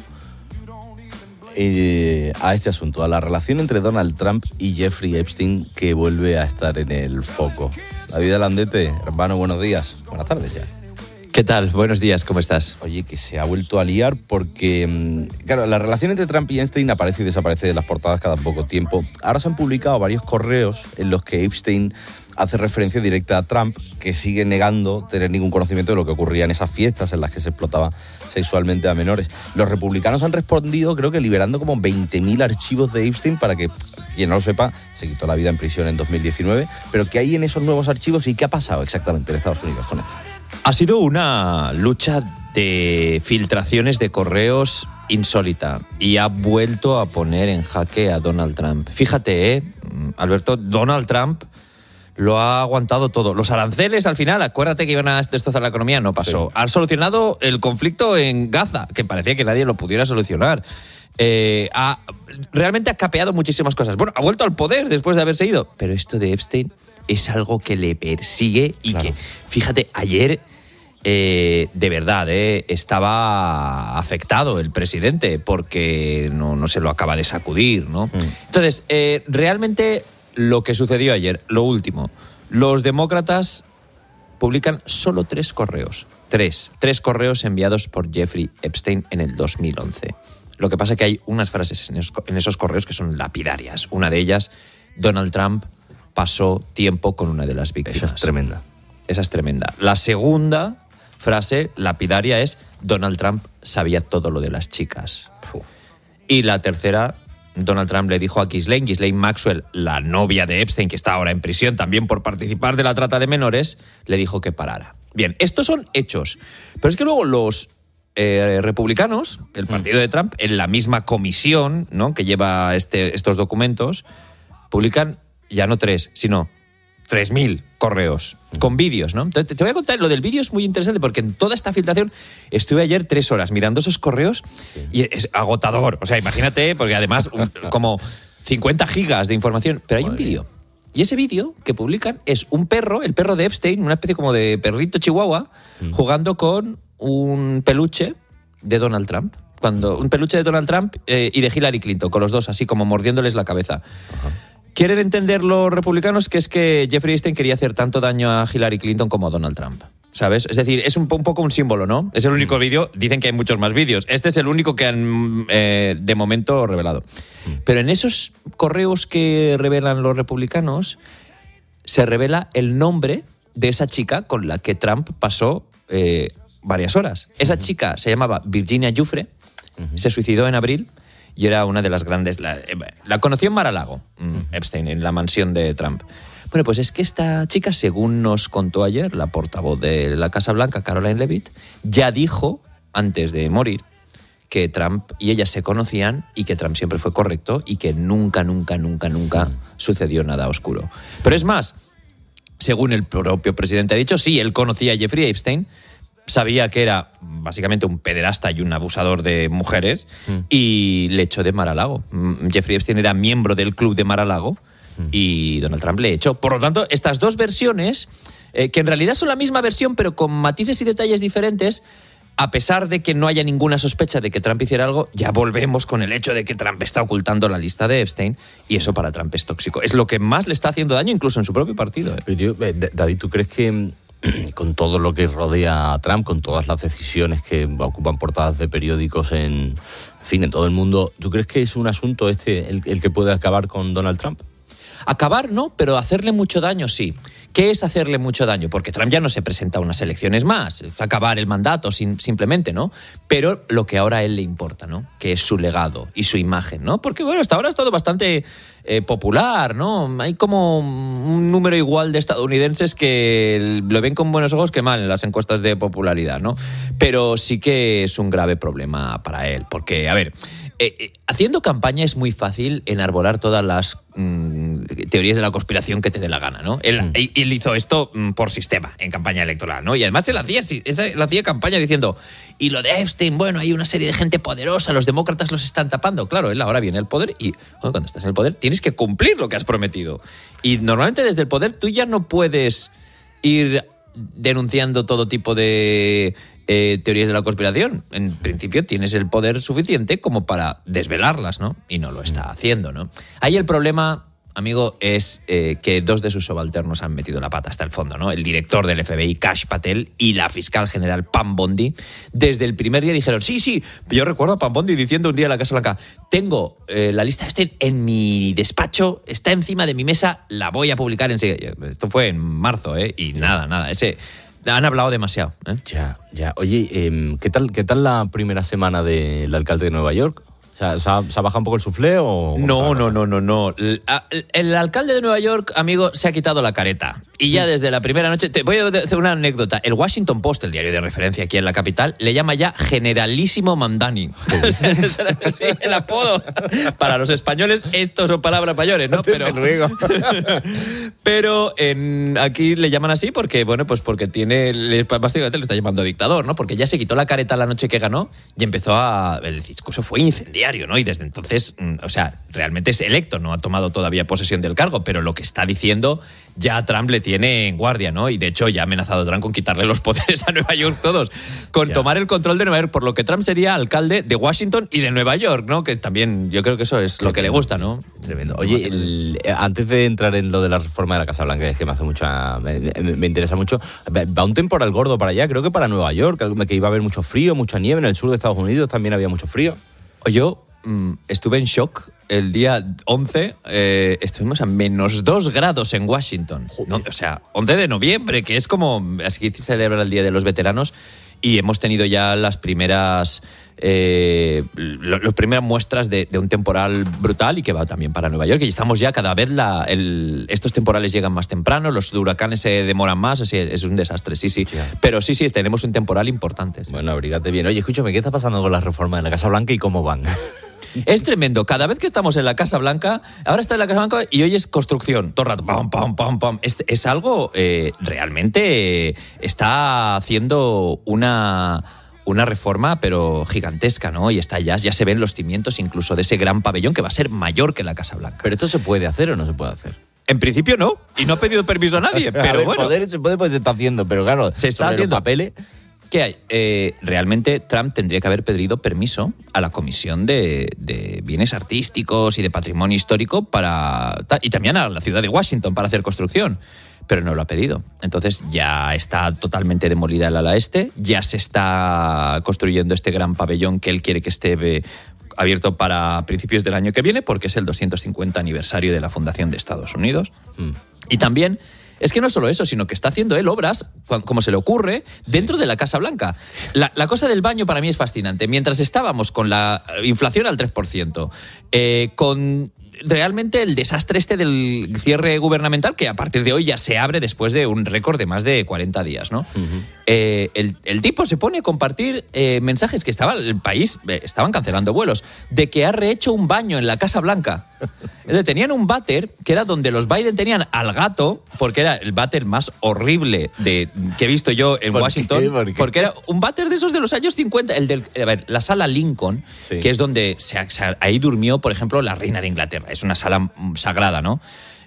eh, a este asunto, a la relación entre Donald Trump y Jeffrey Epstein, que vuelve a estar en el foco. David Alandete, hermano, buenos días. Buenas tardes ya. ¿Qué tal? Buenos días, ¿cómo estás? Oye, que se ha vuelto a liar porque, claro, la relación entre Trump y Epstein aparece y desaparece de las portadas cada poco tiempo. Ahora se han publicado varios correos en los que Epstein hace referencia directa a Trump, que sigue negando tener ningún conocimiento de lo que ocurría en esas fiestas en las que se explotaba sexualmente a menores. Los republicanos han respondido, creo que liberando como veinte mil archivos de Epstein para que, quien no lo sepa, se quitó la vida en prisión en dos mil diecinueve, pero ¿qué hay en esos nuevos archivos y qué ha pasado exactamente en Estados Unidos con esto? Ha sido una lucha de filtraciones de correos insólita y ha vuelto a poner en jaque a Donald Trump. Fíjate, ¿eh? Alberto, Donald Trump lo ha aguantado todo. Los aranceles, al final, acuérdate que iban a destrozar la economía, no pasó. Sí. Ha solucionado el conflicto en Gaza, que parecía que nadie lo pudiera solucionar. Eh, ha, realmente ha capeado muchísimas cosas. Bueno, ha vuelto al poder después de haberse ido. Pero esto de Epstein es algo que le persigue y claro. que, fíjate, ayer, eh, de verdad, eh, estaba afectado el presidente porque no, no se lo acaba de sacudir, ¿no? Mm. Entonces, eh, realmente lo que sucedió ayer, lo último, los demócratas publican solo tres correos. Tres. Tres correos enviados por Jeffrey Epstein en el dos mil once. Lo que pasa es que hay unas frases en esos, en esos correos que son lapidarias. Una de ellas, Donald Trump pasó tiempo con una de las víctimas. Esa es tremenda. Esa es tremenda. La segunda frase lapidaria es Donald Trump sabía todo lo de las chicas. Uf. Y la tercera, Donald Trump le dijo a Ghislaine, Ghislaine Maxwell, la novia de Epstein, que está ahora en prisión también por participar de la trata de menores, le dijo que parara. Bien, estos son hechos. Pero es que luego los eh, republicanos, el partido de Trump, en la misma comisión, ¿no?, que lleva este, estos documentos, publican ya no tres, sino tres mil correos con vídeos, ¿no? Te, te voy a contar, lo del vídeo es muy interesante porque en toda esta filtración estuve ayer tres horas mirando esos correos y es agotador. O sea, imagínate, porque además un, como cincuenta gigas de información, pero hay un vídeo. Y ese vídeo que publican es un perro, el perro de Epstein, una especie como de perrito chihuahua, mm. jugando con un peluche de Donald Trump. Cuando, un peluche de Donald Trump eh, y de Hillary Clinton, con los dos así como mordiéndoles la cabeza. Ajá. Quieren entender los republicanos que es que Jeffrey Epstein quería hacer tanto daño a Hillary Clinton como a Donald Trump, ¿sabes? Es decir, es un, un poco un símbolo, ¿no? Es el único vídeo, dicen que hay muchos más vídeos. Este es el único que han, eh, de momento, revelado. Pero en esos correos que revelan los republicanos, se revela el nombre de esa chica con la que Trump pasó eh, varias horas. Esa chica se llamaba Virginia Giuffre, uh-huh. se suicidó en abril, y era una de las grandes... La, la conoció en Mar-a-Lago, Epstein, en la mansión de Trump. Bueno, pues es que esta chica, según nos contó ayer la portavoz de la Casa Blanca, Caroline Leavitt, ya dijo, antes de morir, que Trump y ella se conocían y que Trump siempre fue correcto y que nunca, nunca, nunca, nunca sucedió nada oscuro. Pero es más, según el propio presidente ha dicho, sí, él conocía a Jeffrey Epstein, sabía que era básicamente un pederasta y un abusador de mujeres mm. y le echó de Mar-a-Lago. Jeffrey Epstein era miembro del club de Mar-a-Lago mm. y Donald Trump le echó. Por lo tanto, estas dos versiones eh, que en realidad son la misma versión, pero con matices y detalles diferentes. A pesar de que no haya ninguna sospecha de que Trump hiciera algo, ya volvemos con el hecho de que Trump está ocultando la lista de Epstein, y eso para Trump es tóxico. Es lo que más le está haciendo daño incluso en su propio partido. ¿eh? Pero yo, eh, David, ¿tú crees que con todo lo que rodea a Trump, con todas las decisiones que ocupan portadas de periódicos en, en fin, en todo el mundo, ¿tú crees que es un asunto este el, el que puede acabar con Donald Trump? Acabar no, pero hacerle mucho daño sí. ¿Qué es hacerle mucho daño? Porque Trump ya no se presenta a unas elecciones más, es acabar el mandato sin, simplemente, ¿no? Pero lo que ahora a él le importa, ¿no? Que es su legado y su imagen, ¿no? Porque, bueno, hasta ahora es todo bastante eh, popular, ¿no? Hay como un número igual de estadounidenses que lo ven con buenos ojos que mal en las encuestas de popularidad, ¿no? Pero sí que es un grave problema para él, porque, a ver... Eh, eh, haciendo campaña es muy fácil enarbolar todas las mm, teorías de la conspiración que te dé la gana, ¿no? Él, sí. él hizo esto mm, por sistema en campaña electoral, ¿no? Y además él hacía, él hacía campaña diciendo, y lo de Epstein, bueno, hay una serie de gente poderosa, los demócratas los están tapando. Claro, él ahora viene al poder y bueno, cuando estás en el poder tienes que cumplir lo que has prometido. Y normalmente desde el poder tú ya no puedes ir denunciando todo tipo de... Eh, teorías de la conspiración. En principio tienes el poder suficiente como para desvelarlas, ¿no? Y no lo está haciendo, ¿no? Ahí el problema, amigo, es eh, que dos de sus subalternos han metido la pata hasta el fondo, ¿no? El director del F B I, Kash Patel, y la fiscal general Pam Bondi. Desde el primer día dijeron, sí, sí, yo recuerdo a Pam Bondi diciendo un día en la Casa Blanca, tengo eh, la lista Epstein en mi despacho, está encima de mi mesa, la voy a publicar enseguida. Esto fue en marzo, ¿eh? Y nada, nada, ese... Han hablado demasiado. ¿eh? Ya, ya. Oye, eh, ¿qué tal, qué tal la primera semana del alcalde de Nueva York? O sea, ¿se ha, ¿se ha bajado un poco el suflé o...? No, no, no, no, no. El, el, el alcalde de Nueva York, amigo, se ha quitado la careta. Y ya desde la primera noche... Te voy a hacer una anécdota. El Washington Post, el diario de referencia aquí en la capital, le llama ya Generalísimo Mamdani. Sí, el apodo. Para los españoles, estos son palabras mayores, ¿no? Pero, pero en, aquí le llaman así porque, bueno, pues porque tiene... Básicamente le está llamando dictador, ¿no? Porque ya se quitó la careta la noche que ganó y empezó a... El discurso fue incendiario, ¿no? Y desde entonces, o sea, realmente es electo, no ha tomado todavía posesión del cargo, pero lo que está diciendo ya a Trump le tiene en guardia, ¿no? Y de hecho ya ha amenazado a Trump con quitarle los poderes a Nueva York todos, con ya. tomar el control de Nueva York, por lo que Trump sería alcalde de Washington y de Nueva York, ¿no? Que también yo creo que eso es Tremendo. Lo que le gusta, ¿no? Tremendo. Oye, el, antes de entrar en lo de la reforma de la Casa Blanca, es que me hace mucha... Me, me interesa mucho. Va un temporal gordo para allá, creo que para Nueva York, que iba a haber mucho frío, mucha nieve. En el sur de Estados Unidos también había mucho frío. Yo mm, estuve en shock. El día once eh, estuvimos a menos dos grados en Washington. ¿no? O sea, once de noviembre, que es como... Así que se celebra el Día de los Veteranos y hemos tenido ya las primeras... Eh, las primeras muestras de, de un temporal brutal y que va también para Nueva York. Y estamos ya cada vez... La, el, estos temporales llegan más temprano, los huracanes se demoran más, así, es un desastre, sí, sí. Yeah. Pero sí, sí, tenemos un temporal importante. Sí. Bueno, abrígate bien. Oye, escúchame, ¿qué está pasando con la reforma de la Casa Blanca y cómo van? Es tremendo. Cada vez que estamos en la Casa Blanca, ahora está en la Casa Blanca y hoy es construcción. Todo el rato, pam, pam, pam, pam. Es, es algo eh, realmente eh, está haciendo una... una reforma, pero gigantesca, ¿no? Y está ya, ya se ven los cimientos incluso de ese gran pabellón que va a ser mayor que la Casa Blanca. ¿Pero esto se puede hacer o no se puede hacer? En principio no, y no ha pedido permiso a nadie, pero a ver, bueno. Poder se puede, pues se está haciendo, pero claro, se está sobre haciendo. Los papeles... ¿Qué hay? Eh, realmente Trump tendría que haber pedido permiso a la Comisión de, de Bienes Artísticos y de Patrimonio Histórico para y también a la ciudad de Washington para hacer construcción, pero no lo ha pedido. Entonces ya está totalmente demolida el ala este, ya se está construyendo este gran pabellón que él quiere que esté abierto para principios del año que viene porque es el doscientos cincuenta aniversario de la fundación de Estados Unidos. Mm. Y también... Es que no solo eso, sino que está haciendo él obras, como se le ocurre, dentro de la Casa Blanca. La, la cosa del baño para mí es fascinante. Mientras estábamos con la inflación al tres por ciento, eh, con realmente el desastre este del cierre gubernamental, que a partir de hoy ya se abre después de un récord de más de cuarenta días, ¿no? Uh-huh. Eh, el, el tipo se pone a compartir eh, mensajes que estaba el país, eh, estaban cancelando vuelos, de que ha rehecho un baño en la Casa Blanca. Tenían un váter que era donde los Biden tenían al gato, porque era el váter más horrible de, que he visto yo en ¿Por Washington, qué? ¿Por qué? Porque era un váter de esos de los años cincuenta, el de la sala Lincoln, sí. Que es donde se, se, ahí durmió, por ejemplo, la reina de Inglaterra. Es una sala sagrada, ¿no?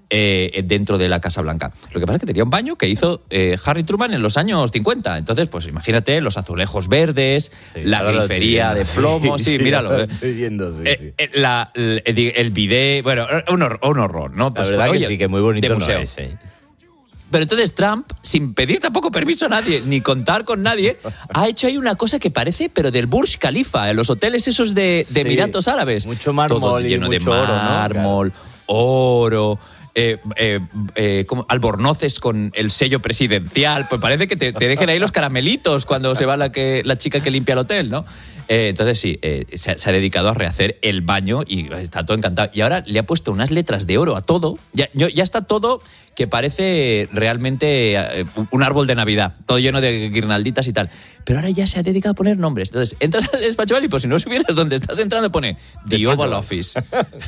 eh, dentro de la Casa Blanca. Lo que pasa es que tenía un baño que hizo eh, Harry Truman en los años cincuenta. Entonces, pues imagínate los azulejos verdes, sí, la grifería de plomo. Sí, sí, sí, míralo. Lo estoy viendo, sí, eh, eh, la, el, el bidet, bueno, un horror, un horror ¿no? Pues, la verdad oye, que sí, que muy bonito no es, ¿eh? Pero entonces Trump, sin pedir tampoco permiso a nadie, ni contar con nadie, ha hecho ahí una cosa que parece, pero del Burj Khalifa, en los hoteles esos de, de sí, Emiratos Árabes. Mucho mármol. Todo lleno y de mucho mármol, oro, ¿no? Claro. oro eh, eh, eh, como albornoces con el sello presidencial. Pues parece que te, te dejen ahí los caramelitos cuando se va la, que, la chica que limpia el hotel, ¿no? Eh, entonces sí, eh, se, se ha dedicado a rehacer el baño y está todo encantado. Y ahora le ha puesto unas letras de oro a todo. Ya, ya está todo que parece realmente eh, un árbol de Navidad, todo lleno de guirnalditas y tal. Pero ahora ya se ha dedicado a poner nombres. Entonces, entras al despacho y por si no supieras dónde estás entrando, pone The Oval Office.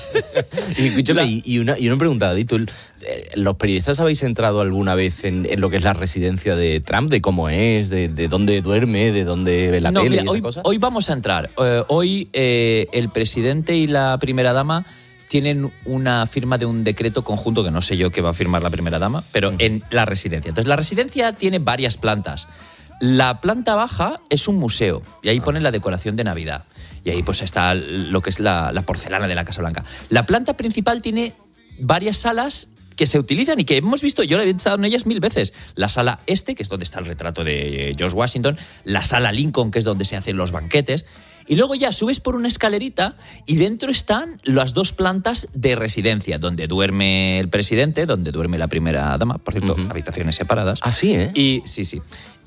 y escúchame, y, y, una, y una pregunta, David, ¿tú, eh, ¿los periodistas habéis entrado alguna vez en, en lo que es la residencia de Trump? ¿De cómo es? ¿De, de dónde duerme? ¿De dónde ve la no, tele? Mira, y esa hoy, cosa? hoy vamos a entrar. Uh, hoy eh, el presidente y la primera dama tienen una firma de un decreto conjunto, que no sé yo qué va a firmar la primera dama, pero uh-huh. en la residencia. Entonces, la residencia tiene varias plantas. La planta baja es un museo y ahí ponen la decoración de Navidad. Y ahí pues está lo que es la, la porcelana de la Casa Blanca. La planta principal tiene varias salas que se utilizan y que hemos visto, yo he estado en ellas mil veces. La sala este, que es donde está el retrato de George Washington, la sala Lincoln, que es donde se hacen los banquetes, y luego ya subes por una escalerita y dentro están las dos plantas de residencia, donde duerme el presidente, donde duerme la primera dama, por cierto, uh-huh. habitaciones separadas. Ah, sí, ¿eh? Y, sí, sí.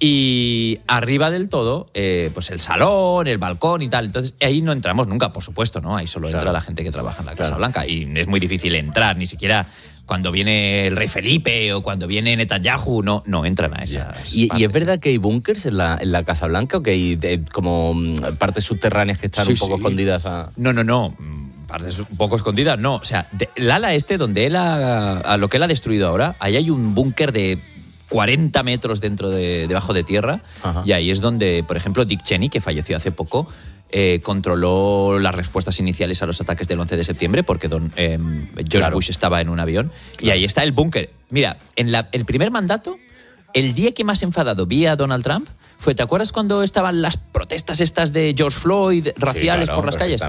Y arriba del todo, eh, pues el salón, el balcón y tal. Entonces, ahí no entramos nunca, por supuesto, ¿no? Ahí solo claro. entra la gente que trabaja en la Casa claro. Blanca y es muy difícil entrar, ni siquiera cuando viene el rey Felipe o cuando viene Netanyahu, no, no entran a esas ¿Y, ¿Y es verdad que hay búnkers en la, en la Casa Blanca o que hay de, como partes subterráneas que están sí, un poco sí. escondidas? A... No, no, no. Partes un poco escondidas, no. O sea, de, el ala este, donde él ha, a lo que él ha destruido ahora, ahí hay un búnker de cuarenta metros dentro de, debajo de tierra. Ajá. Y ahí es donde, por ejemplo, Dick Cheney, que falleció hace poco, Eh, controló las respuestas iniciales a los ataques del once de septiembre porque don, eh, George claro. Bush estaba en un avión claro. y ahí está el búnker. Mira, en la, el primer mandato, el día que más enfadado vi a Donald Trump fue, ¿te acuerdas cuando estaban las protestas estas de George Floyd, raciales sí, claro, por las calles?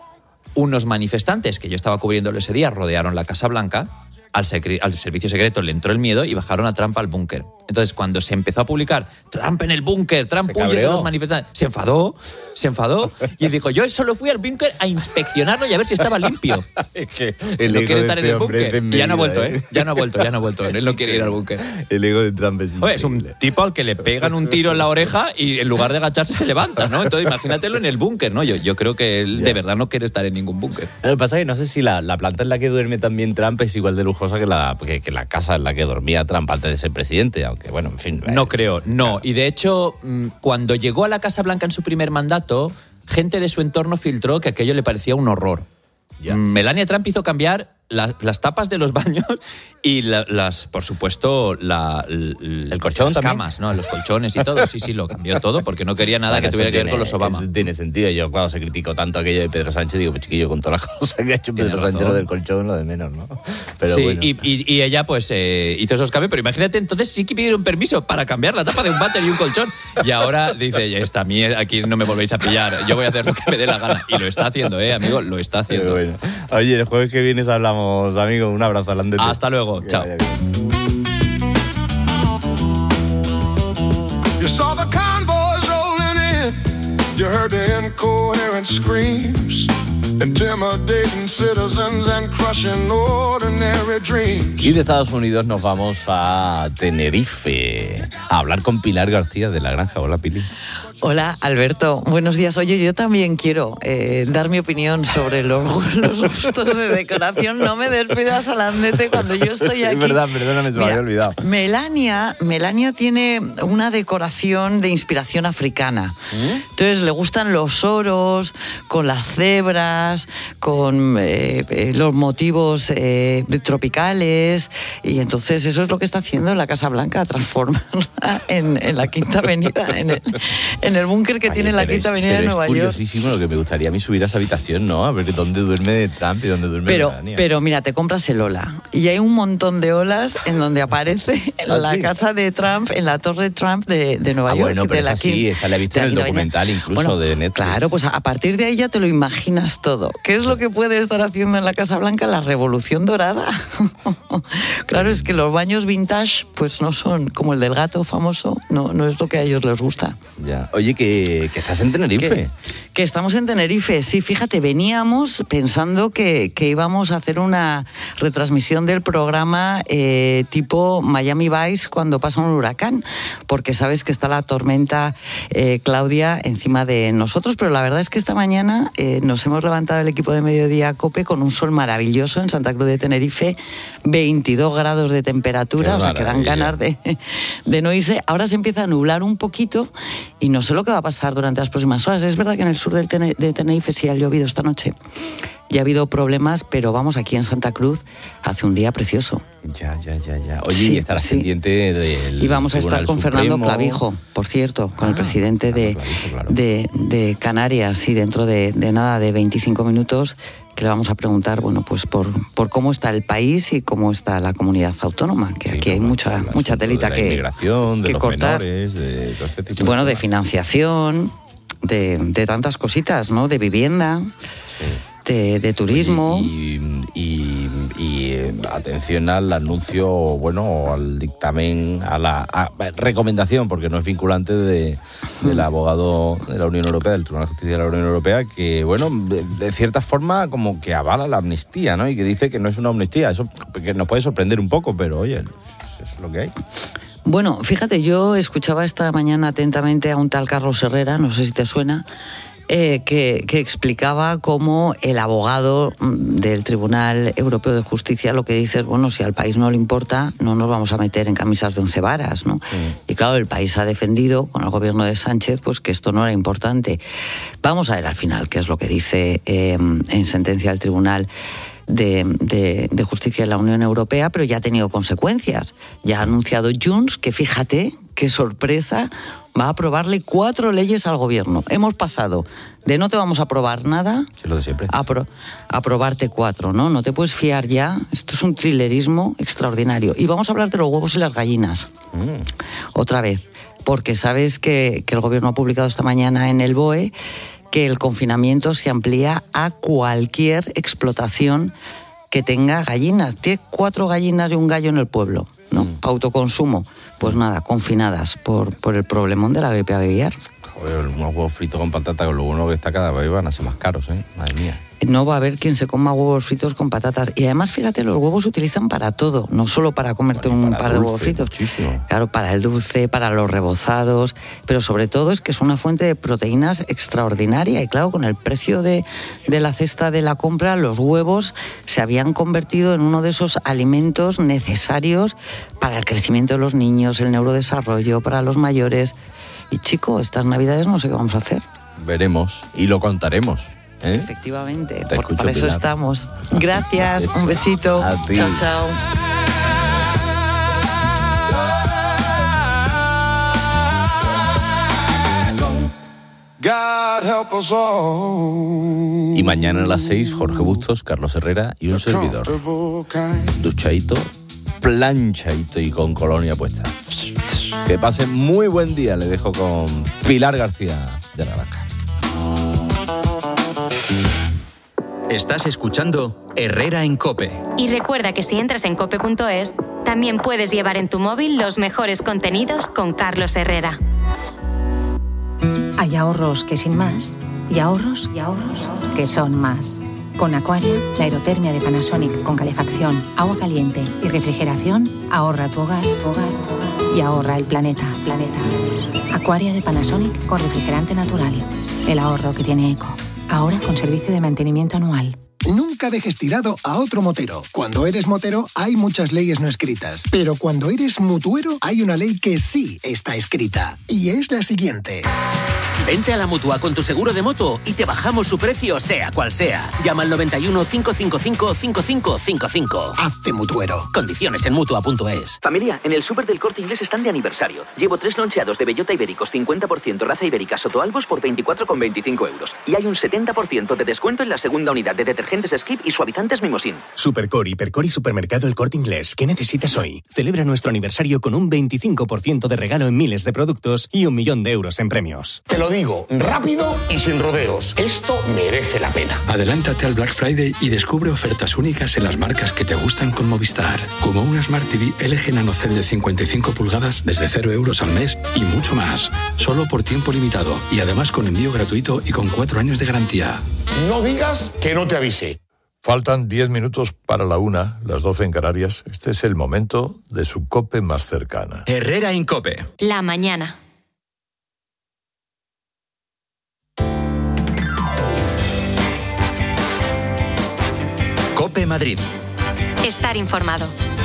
Unos manifestantes que yo estaba cubriéndolo ese día rodearon la Casa Blanca. Al, secre- al servicio secreto le entró el miedo y bajaron a Trump al búnker. Entonces, cuando se empezó a publicar Trump en el búnker, Trump huye de los manifestantes, se enfadó, se enfadó y dijo, yo solo fui al búnker a inspeccionarlo y a ver si estaba limpio. Es que el no ego quiere de estar este en el búnker. es Y ya no ha vuelto, medida, ¿eh? Ya no ha vuelto, ya no ha vuelto. Él no quiere ir al búnker. El ego de Trump es Oye, es un tipo al que le pegan un tiro en la oreja y en lugar de agacharse se levanta, ¿no? Entonces, imagínatelo en el búnker, ¿no? Yo, yo creo que él yeah. de verdad no quiere estar en ningún búnker. Lo que pasa es que no sé si la, la planta en la que duerme también Trump es igual de lujosa que la... Que, que la casa en la que dormía Trump antes de ser presidente, aunque bueno, en fin. No creo, no. Y de hecho, cuando llegó a la Casa Blanca en su primer mandato, gente de su entorno filtró que aquello le parecía un horror. Ya. Melania Trump hizo cambiar la, las tapas de los baños y la, las, por supuesto, la, el, el colchón las también. camas, ¿no? Los colchones y todo. Sí, sí, lo cambió todo porque no quería nada bueno, que tuviera que tiene, ver con los Obama. Tiene sentido. Yo cuando se criticó tanto aquello de Pedro Sánchez, digo, pues chiquillo, con todas las cosas que ha hecho Pedro razón. Sánchez, lo del colchón, lo de menos, ¿no? Pero sí, bueno. y, y, y ella pues eh, hizo esos cambios, pero imagínate, entonces sí que pidieron permiso para cambiar la tapa de un váter y un colchón. Y ahora dice, ya está, a mí aquí no me volvéis a pillar, yo voy a hacer lo que me dé la gana. Y lo está haciendo, ¿eh, amigo? Lo está haciendo. Bueno. Oye, el jueves que viene hablamos, amigo. Un abrazo, Alandete. Hasta luego, que chao. You saw the convoys rolling in. You heard the incoherent screams, intimidating citizens and crushing ordinary dreams. Y de Estados Unidos nos vamos a Tenerife a hablar con Pilar García de La Granja. Hola, Pili. Hola, Alberto. Buenos días. Oye, yo también quiero eh, dar mi opinión sobre los, los gustos de decoración. No me despidas, Alandete, cuando yo estoy aquí. Es verdad, perdóname, se me había olvidado. Melania, Melania tiene una decoración de inspiración africana. ¿Mm? Entonces le gustan los oros con las cebras olas, con eh, eh, los motivos eh, tropicales, y entonces eso es lo que está haciendo la Casa Blanca, transformarla en, en la Quinta Avenida, en el, en el búnker que Ay, tiene la Quinta es, Avenida de Nueva York. Pero es curiosísimo, lo que me gustaría a mí subir a esa habitación, ¿no? A ver dónde duerme Trump y dónde duerme pero, Melania. Pero mira, te compras el ola, y hay un montón de olas en donde aparece ¿Ah, la sí? casa de Trump, en la torre Trump de, de Nueva ah, York. Bueno, pero de la esa sí, esa la he visto en el documental incluso bueno, de Netflix. Claro, pues a partir de ahí ya te lo imaginas todo. ¿Qué es lo que puede estar haciendo en la Casa Blanca? La Revolución Dorada. Claro, es que los baños vintage pues no son como el del gato famoso, no, no es lo que a ellos les gusta. Ya. Oye, que, que estás en Tenerife. Que, que estamos en Tenerife, sí, fíjate, veníamos pensando que, que íbamos a hacer una retransmisión del programa eh, tipo Miami Vice cuando pasa un huracán, porque sabes que está la tormenta eh, Claudia encima de nosotros, pero la verdad es que esta mañana eh, nos hemos levantado el equipo de Mediodía COPE con un sol maravilloso en Santa Cruz de Tenerife, veintidós grados de temperatura, Qué o sea, que dan ganas de, de no irse. Ahora se empieza a nublar un poquito y no sé lo que va a pasar durante las próximas horas. Es verdad que en el sur del Ten- de Tenerife sí ha llovido esta noche. Ya ha habido problemas, pero vamos, aquí en Santa Cruz hace un día precioso. Ya, ya, ya, ya. Oye, sí, y estarás sí. pendiente del Y vamos a estar con Supremo. Fernando Clavijo, por cierto, con ah, el presidente de, Clavijo, claro. de, de Canarias, y dentro de, de nada, de veinticinco minutos, que le vamos a preguntar, bueno, pues por, por cómo está el país y cómo está la comunidad autónoma, que sí, aquí hay mucha, mucha telita de la que, inmigración, de que los cortar. Menores, de todo este tipo bueno, de, de financiación, de, de tantas cositas, ¿no? De vivienda. Sí. De, de turismo. Y, y, y, y atención al anuncio, bueno, al dictamen, a la a, recomendación, porque no es vinculante, de, del abogado de la Unión Europea, del Tribunal de Justicia de la Unión Europea, que, bueno, de, de cierta forma como que avala la amnistía, ¿no? Y que dice que no es una amnistía. Eso que nos puede sorprender un poco, pero oye, es lo que hay. Bueno, fíjate, yo escuchaba esta mañana atentamente a un tal Carlos Herrera, no sé si te suena, Eh, que, que explicaba cómo el abogado del Tribunal Europeo de Justicia lo que dice es, bueno, si al país no le importa, no nos vamos a meter en camisas de once varas, ¿no? Sí. Y claro, el país ha defendido con el gobierno de Sánchez pues que esto no era importante. Vamos a ver al final qué es lo que dice eh, en sentencia el Tribunal De, de, de Justicia de la Unión Europea, pero ya ha tenido consecuencias. Ya ha anunciado Junts que, fíjate, qué sorpresa, va a aprobarle cuatro leyes al gobierno. Hemos pasado de no te vamos a aprobar nada sí, lo de siempre. A, pro, a aprobarte cuatro, ¿no? No te puedes fiar ya. Esto es un thrillerismo extraordinario. Y vamos a hablar de los huevos y las gallinas. Mm. Otra vez, porque sabes que, que el gobierno ha publicado esta mañana en el B O E que el confinamiento se amplía a cualquier explotación que tenga gallinas. Tiene cuatro gallinas y un gallo en el pueblo, ¿no? Mm. Autoconsumo. Pues nada, confinadas por, por el problemón de la gripe aviar. Joder, unos huevos fritos con patata, con lo bueno que está cada vez van a ser más caros, ¿eh? Madre mía. No va a haber quien se coma huevos fritos con patatas. Y además, fíjate, los huevos se utilizan para todo, no solo para comerte bueno, un par dulce, de huevos fritos. Muchísimo. Claro, para el dulce, para los rebozados, pero sobre todo es que es una fuente de proteínas extraordinaria. Y claro, con el precio de, de la cesta de la compra, los huevos se habían convertido en uno de esos alimentos necesarios para el crecimiento de los niños, el neurodesarrollo, para los mayores. Y chico, estas navidades no sé qué vamos a hacer. Veremos y lo contaremos. ¿Eh? Efectivamente, Te por, escucho, por eso Pilar. estamos. Gracias, un besito. A ti. Chao, chao. God help us all. Y mañana a las seis, Jorge Bustos, Carlos Herrera y un servidor. Duchadito, planchadito y con colonia puesta. Que pase muy buen día. Le dejo con Pilar García de la Vaca. Estás escuchando Herrera en COPE. Y recuerda que si entras en cope punto es, también puedes llevar en tu móvil los mejores contenidos con Carlos Herrera. Hay ahorros que sin más, y ahorros y ahorros que son más. Con Aquaria, la aerotermia de Panasonic con calefacción, agua caliente y refrigeración ahorra tu hogar, tu hogar, tu hogar y ahorra el planeta, planeta. Aquaria de Panasonic con refrigerante natural. El ahorro que tiene eco. Ahora con servicio de mantenimiento anual. Nunca dejes tirado a otro motero. Cuando eres motero hay muchas leyes no escritas, pero cuando eres mutuero hay una ley que sí está escrita y es la siguiente. Vente a la Mutua con tu seguro de moto y te bajamos su precio sea cual sea. Llama al noventa y uno, cinco cinco cinco, cinco cinco cinco cinco. Hazte mutuero. Condiciones en mutua punto es. Familia, en el súper del Corte Inglés están de aniversario. Llevo tres loncheados de bellota ibéricos cincuenta por ciento raza ibérica Sotoalbos por veinticuatro con veinticinco euros. Y hay un setenta por ciento de descuento en la segunda unidad de detergentes Skip y suavizantes Mimosín. Supercore, Hipercore y Supermercado El Corte Inglés. ¿Qué necesitas hoy? Celebra nuestro aniversario con un veinticinco por ciento de regalo en miles de productos y un millón de euros en premios. Te lo digo, rápido y sin rodeos. Esto merece la pena. Adelántate al Black Friday y descubre ofertas únicas en las marcas que te gustan con Movistar. Como una Smart T V L G NanoCell de cincuenta y cinco pulgadas desde cero euros al mes y mucho más. Solo por tiempo limitado y además con envío gratuito y con cuatro años de garantía. No digas que no te avise. Faltan diez minutos para la una, las doce en Canarias. Este es el momento de su COPE más cercana. Herrera Incope. La mañana. COPE Madrid. Estar informado.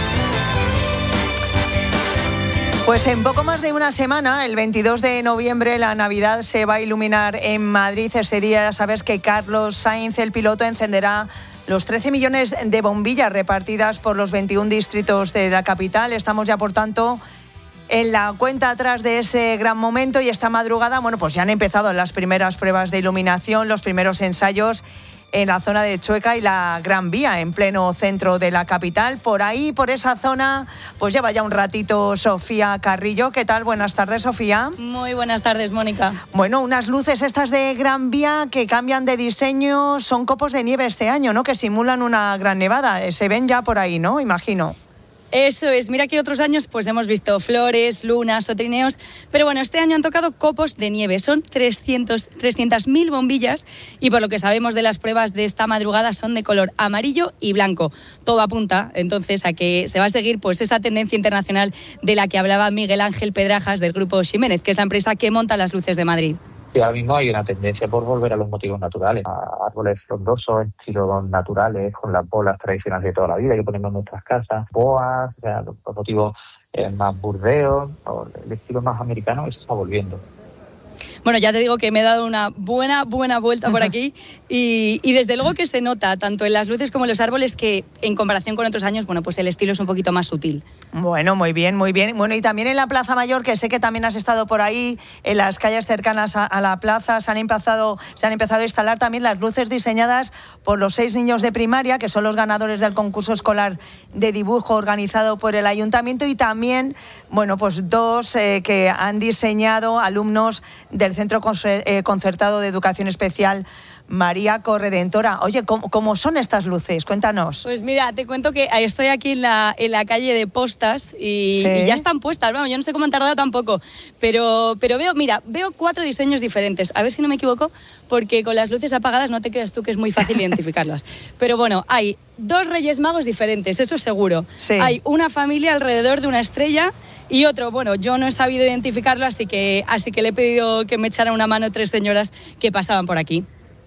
Pues en poco más de una semana, el veintidós de noviembre, la Navidad se va a iluminar en Madrid. Ese día, sabes que Carlos Sainz, el piloto, encenderá los trece millones de bombillas repartidas por los veintiún distritos de la capital. Estamos ya, por tanto, en la cuenta atrás de ese gran momento y esta madrugada, bueno, pues ya han empezado las primeras pruebas de iluminación, los primeros ensayos en la zona de Chueca y la Gran Vía, en pleno centro de la capital. Por ahí, por esa zona, pues lleva ya un ratito Sofía Carrillo. ¿Qué tal? Buenas tardes, Sofía. Muy buenas tardes, Mónica. Bueno, unas luces estas de Gran Vía que cambian de diseño, son copos de nieve este año, ¿no? Que simulan una gran nevada. Se ven ya por ahí, ¿no? Imagino. Eso es, mira que otros años pues hemos visto flores, lunas o trineos, pero bueno, este año han tocado copos de nieve, son trescientas mil bombillas y por lo que sabemos de las pruebas de esta madrugada son de color amarillo y blanco. Todo apunta entonces a que se va a seguir pues esa tendencia internacional de la que hablaba Miguel Ángel Pedrajas del Grupo Ximénez, que es la empresa que monta las luces de Madrid. Y ahora mismo hay una tendencia por volver a los motivos naturales, a árboles frondosos, estilos naturales, con las bolas tradicionales de toda la vida que ponemos en nuestras casas, boas, o sea, los, los motivos eh, más burdeos, el estilo más americano, eso está volviendo. Bueno, ya te digo que me he dado una buena, buena vuelta por aquí y, y desde luego que se nota, tanto en las luces como en los árboles, que en comparación con otros años, bueno, pues el estilo es un poquito más sutil. Bueno, muy bien, muy bien. Bueno, y también en la Plaza Mayor, que sé que también has estado por ahí, en las calles cercanas a, a la plaza, se han empezado, se han empezado a instalar también las luces diseñadas por los seis niños de primaria, que son los ganadores del concurso escolar de dibujo organizado por el Ayuntamiento, y también, bueno, pues dos eh, que han diseñado alumnos del Centro Concertado de Educación Especial María Corredentora. Oye, ¿cómo, ¿cómo son estas luces? Cuéntanos. Pues mira, te cuento que estoy aquí en la, en la calle de Postas y, ¿sí? y ya están puestas. Bueno, yo no sé cómo han tardado tampoco, pero, pero veo, mira, veo cuatro diseños diferentes. A ver si no me equivoco, porque con las luces apagadas no te creas tú que es muy fácil identificarlas. Pero bueno, hay dos Reyes Magos diferentes, eso seguro. Sí. Hay una familia alrededor de una estrella y otro, bueno, yo no he sabido identificarlo, así que, así que le he pedido que me echaran una mano tres señoras que pasaban por aquí.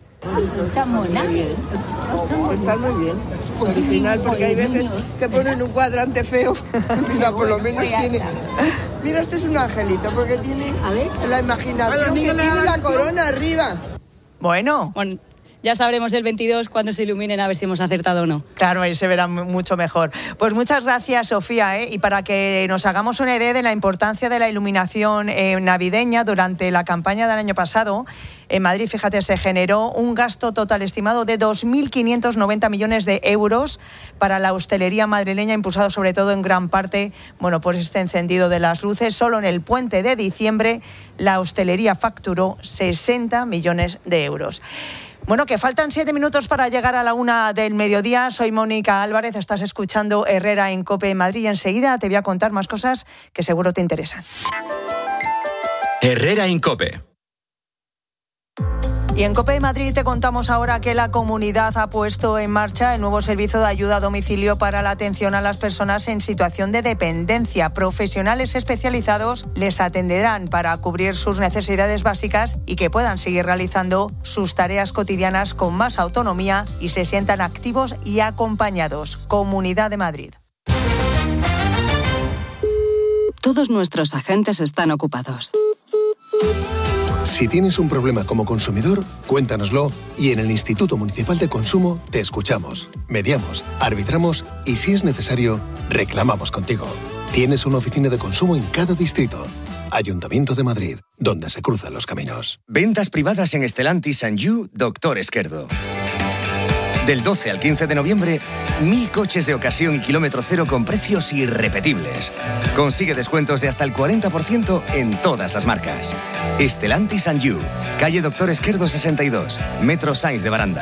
Está mona. Está muy bien. Original, porque hay veces que ponen un cuadrante feo. Mira, por lo menos tiene. Mira, este es un angelito, porque tiene la imaginación que tiene la corona arriba. Bueno. Bueno, ya sabremos el veintidós cuando se iluminen a ver si hemos acertado o no. Claro, ahí se verá mucho mejor. Pues muchas gracias, Sofía, ¿eh? Y para que nos hagamos una idea de la importancia de la iluminación eh, navideña durante la campaña del año pasado, en Madrid, fíjate, se generó un gasto total estimado de dos mil quinientos noventa millones de euros para la hostelería madrileña, impulsado sobre todo en gran parte, bueno, por este encendido de las luces. Solo en el puente de diciembre la hostelería facturó sesenta millones de euros. Bueno, que faltan siete minutos para llegar a la una del mediodía. Soy Mónica Álvarez, estás escuchando Herrera en COPE Madrid y enseguida te voy a contar más cosas que seguro te interesan. Herrera en COPE. Y en COPE Madrid te contamos ahora que la comunidad ha puesto en marcha el nuevo servicio de ayuda a domicilio para la atención a las personas en situación de dependencia. Profesionales especializados les atenderán para cubrir sus necesidades básicas y que puedan seguir realizando sus tareas cotidianas con más autonomía y se sientan activos y acompañados. Comunidad de Madrid. Todos nuestros agentes están ocupados. Si tienes un problema como consumidor, cuéntanoslo y en el Instituto Municipal de Consumo te escuchamos, mediamos, arbitramos y, si es necesario, reclamamos contigo. Tienes una oficina de consumo en cada distrito. Ayuntamiento de Madrid, donde se cruzan los caminos. Ventas privadas en Stellantis and You, Doctor Esquerdo. Del doce al quince de noviembre, mil coches de ocasión y kilómetro cero con precios irrepetibles. Consigue descuentos de hasta el cuarenta por ciento en todas las marcas. Stellantis and You, calle Doctor Esquerdo sesenta y dos, Metro Sainz de Baranda.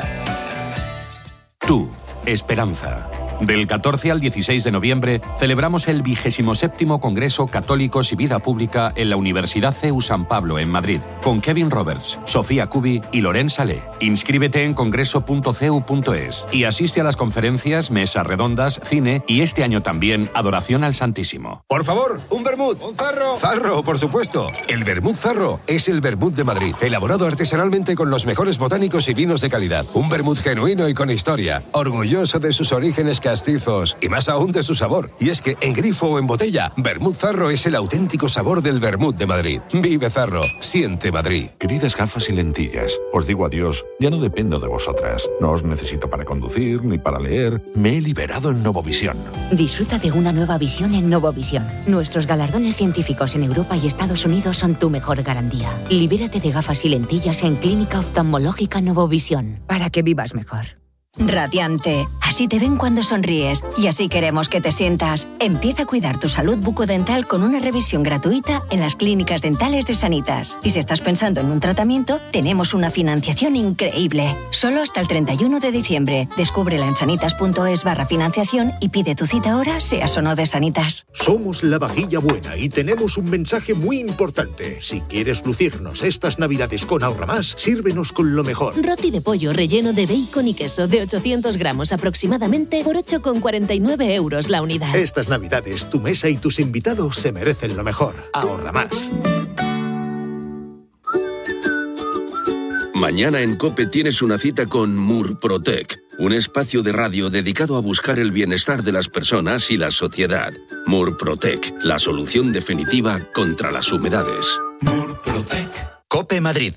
Tú, Esperanza. Del catorce al dieciséis de noviembre celebramos el vigésimo séptimo Congreso Católicos y Vida Pública en la Universidad C E U San Pablo en Madrid, con Kevin Roberts, Sofía Cubi y Loren Salé. Inscríbete en congreso punto c e u punto e s y asiste a las conferencias, mesas redondas, cine y este año también adoración al Santísimo. Por favor, un vermut. Un zarro. Zarro, por supuesto. El vermut Zarro es el vermut de Madrid, elaborado artesanalmente con los mejores botánicos y vinos de calidad. Un vermut genuino y con historia, orgulloso de sus orígenes castizos y más aún de su sabor. Y es que en grifo o en botella, Vermut Zarro es el auténtico sabor del vermut de Madrid. Vive Zarro, siente Madrid. Queridas gafas y lentillas, os digo adiós, ya no dependo de vosotras. No os necesito para conducir ni para leer. Me he liberado en Novovisión. Disfruta de una nueva visión en Novovisión. Nuestros galardones científicos en Europa y Estados Unidos son tu mejor garantía. Libérate de gafas y lentillas en Clínica Oftalmológica Novovisión, para que vivas mejor. Radiante. Así te ven cuando sonríes y así queremos que te sientas. Empieza a cuidar tu salud bucodental con una revisión gratuita en las clínicas dentales de Sanitas. Y si estás pensando en un tratamiento, tenemos una financiación increíble. Solo hasta el treinta y uno de diciembre. Descúbrela en sanitas.es barra financiación y pide tu cita ahora, seas o no de Sanitas. Somos La Vajilla Buena y tenemos un mensaje muy importante. Si quieres lucirnos estas navidades con Ahorra Más, sírvenos con lo mejor. Roti de pollo relleno de bacon y queso de ochocientos gramos aproximadamente por ocho con cuarenta y nueve euros la unidad. Estas navidades tu mesa y tus invitados se merecen lo mejor. Ahorra Más. Mañana en COPE tienes una cita con Murprotec, un espacio de radio dedicado a buscar el bienestar de las personas y la sociedad. Murprotec, la solución definitiva contra las humedades. Murprotec. COPE Madrid.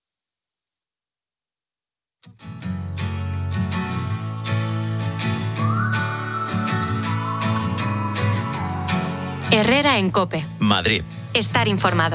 Herrera en COPE. Madrid. Estar informado.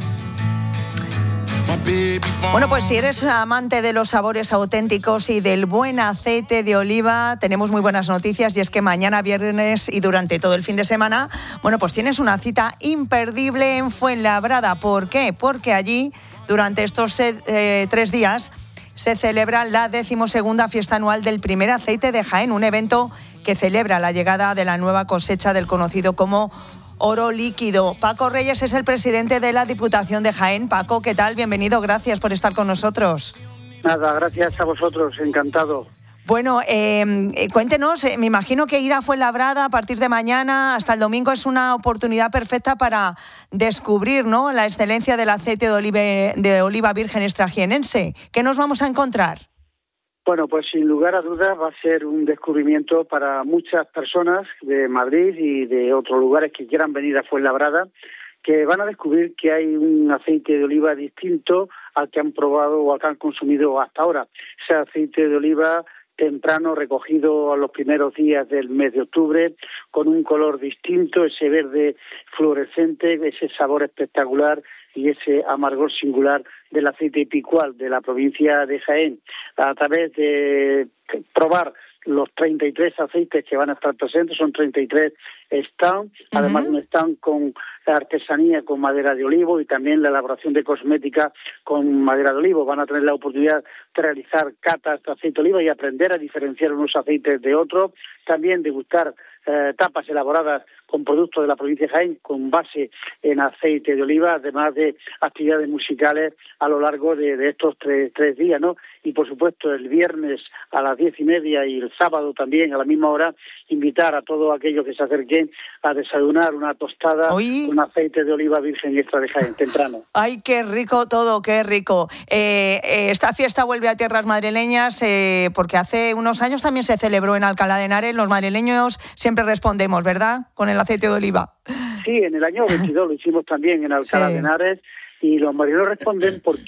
Bueno, pues si eres amante de los sabores auténticos y del buen aceite de oliva, tenemos muy buenas noticias y es que mañana viernes y durante todo el fin de semana, bueno, pues tienes una cita imperdible en Fuenlabrada. ¿Por qué? Porque allí, durante estos eh, tres días, se celebra la decimosegunda fiesta anual del primer aceite de Jaén, un evento que celebra la llegada de la nueva cosecha del conocido como oro líquido. Paco Reyes es el presidente de la Diputación de Jaén. Paco, ¿qué tal? Bienvenido, gracias por estar con nosotros. Nada, gracias a vosotros, encantado. Bueno, eh, cuéntenos, eh, me imagino que ir a Fuenlabrada a partir de mañana hasta el domingo es una oportunidad perfecta para descubrir, ¿no?, la excelencia del aceite de oliva, de oliva virgen extrajienense. ¿Qué nos vamos a encontrar? Bueno, pues sin lugar a dudas va a ser un descubrimiento para muchas personas de Madrid y de otros lugares que quieran venir a Fuenlabrada, que van a descubrir que hay un aceite de oliva distinto al que han probado o al que han consumido hasta ahora. Ese aceite de oliva temprano, recogido a los primeros días del mes de octubre, con un color distinto, ese verde fluorescente, ese sabor espectacular y ese amargor singular del aceite picual de la provincia de Jaén. A través de probar los treinta y tres aceites que van a estar presentes, son treinta y tres stands, uh-huh. Además de un stand con artesanía con madera de olivo y también la elaboración de cosmética con madera de olivo. Van a tener la oportunidad de realizar catas de aceite de oliva y aprender a diferenciar unos aceites de otros, también degustar eh, tapas elaboradas con productos de la provincia de Jaén con base en aceite de oliva, además de actividades musicales a lo largo de, de estos tres, tres días, ¿no? Y por supuesto el viernes a las diez y media y el sábado también a la misma hora invitar a todos aquellos que se acerquen a desayunar una tostada Oye. con aceite de oliva virgen extra de Jaén temprano. Ay, qué rico todo, qué rico. Eh, eh, esta fiesta vuelve a tierras madrileñas eh, porque hace unos años también se celebró en Alcalá de Henares. Los madrileños siempre respondemos, ¿verdad?, con el aceite de oliva. Sí, en el año veintidós lo hicimos también en Alcalá sí. de Henares Y los marineros responden porque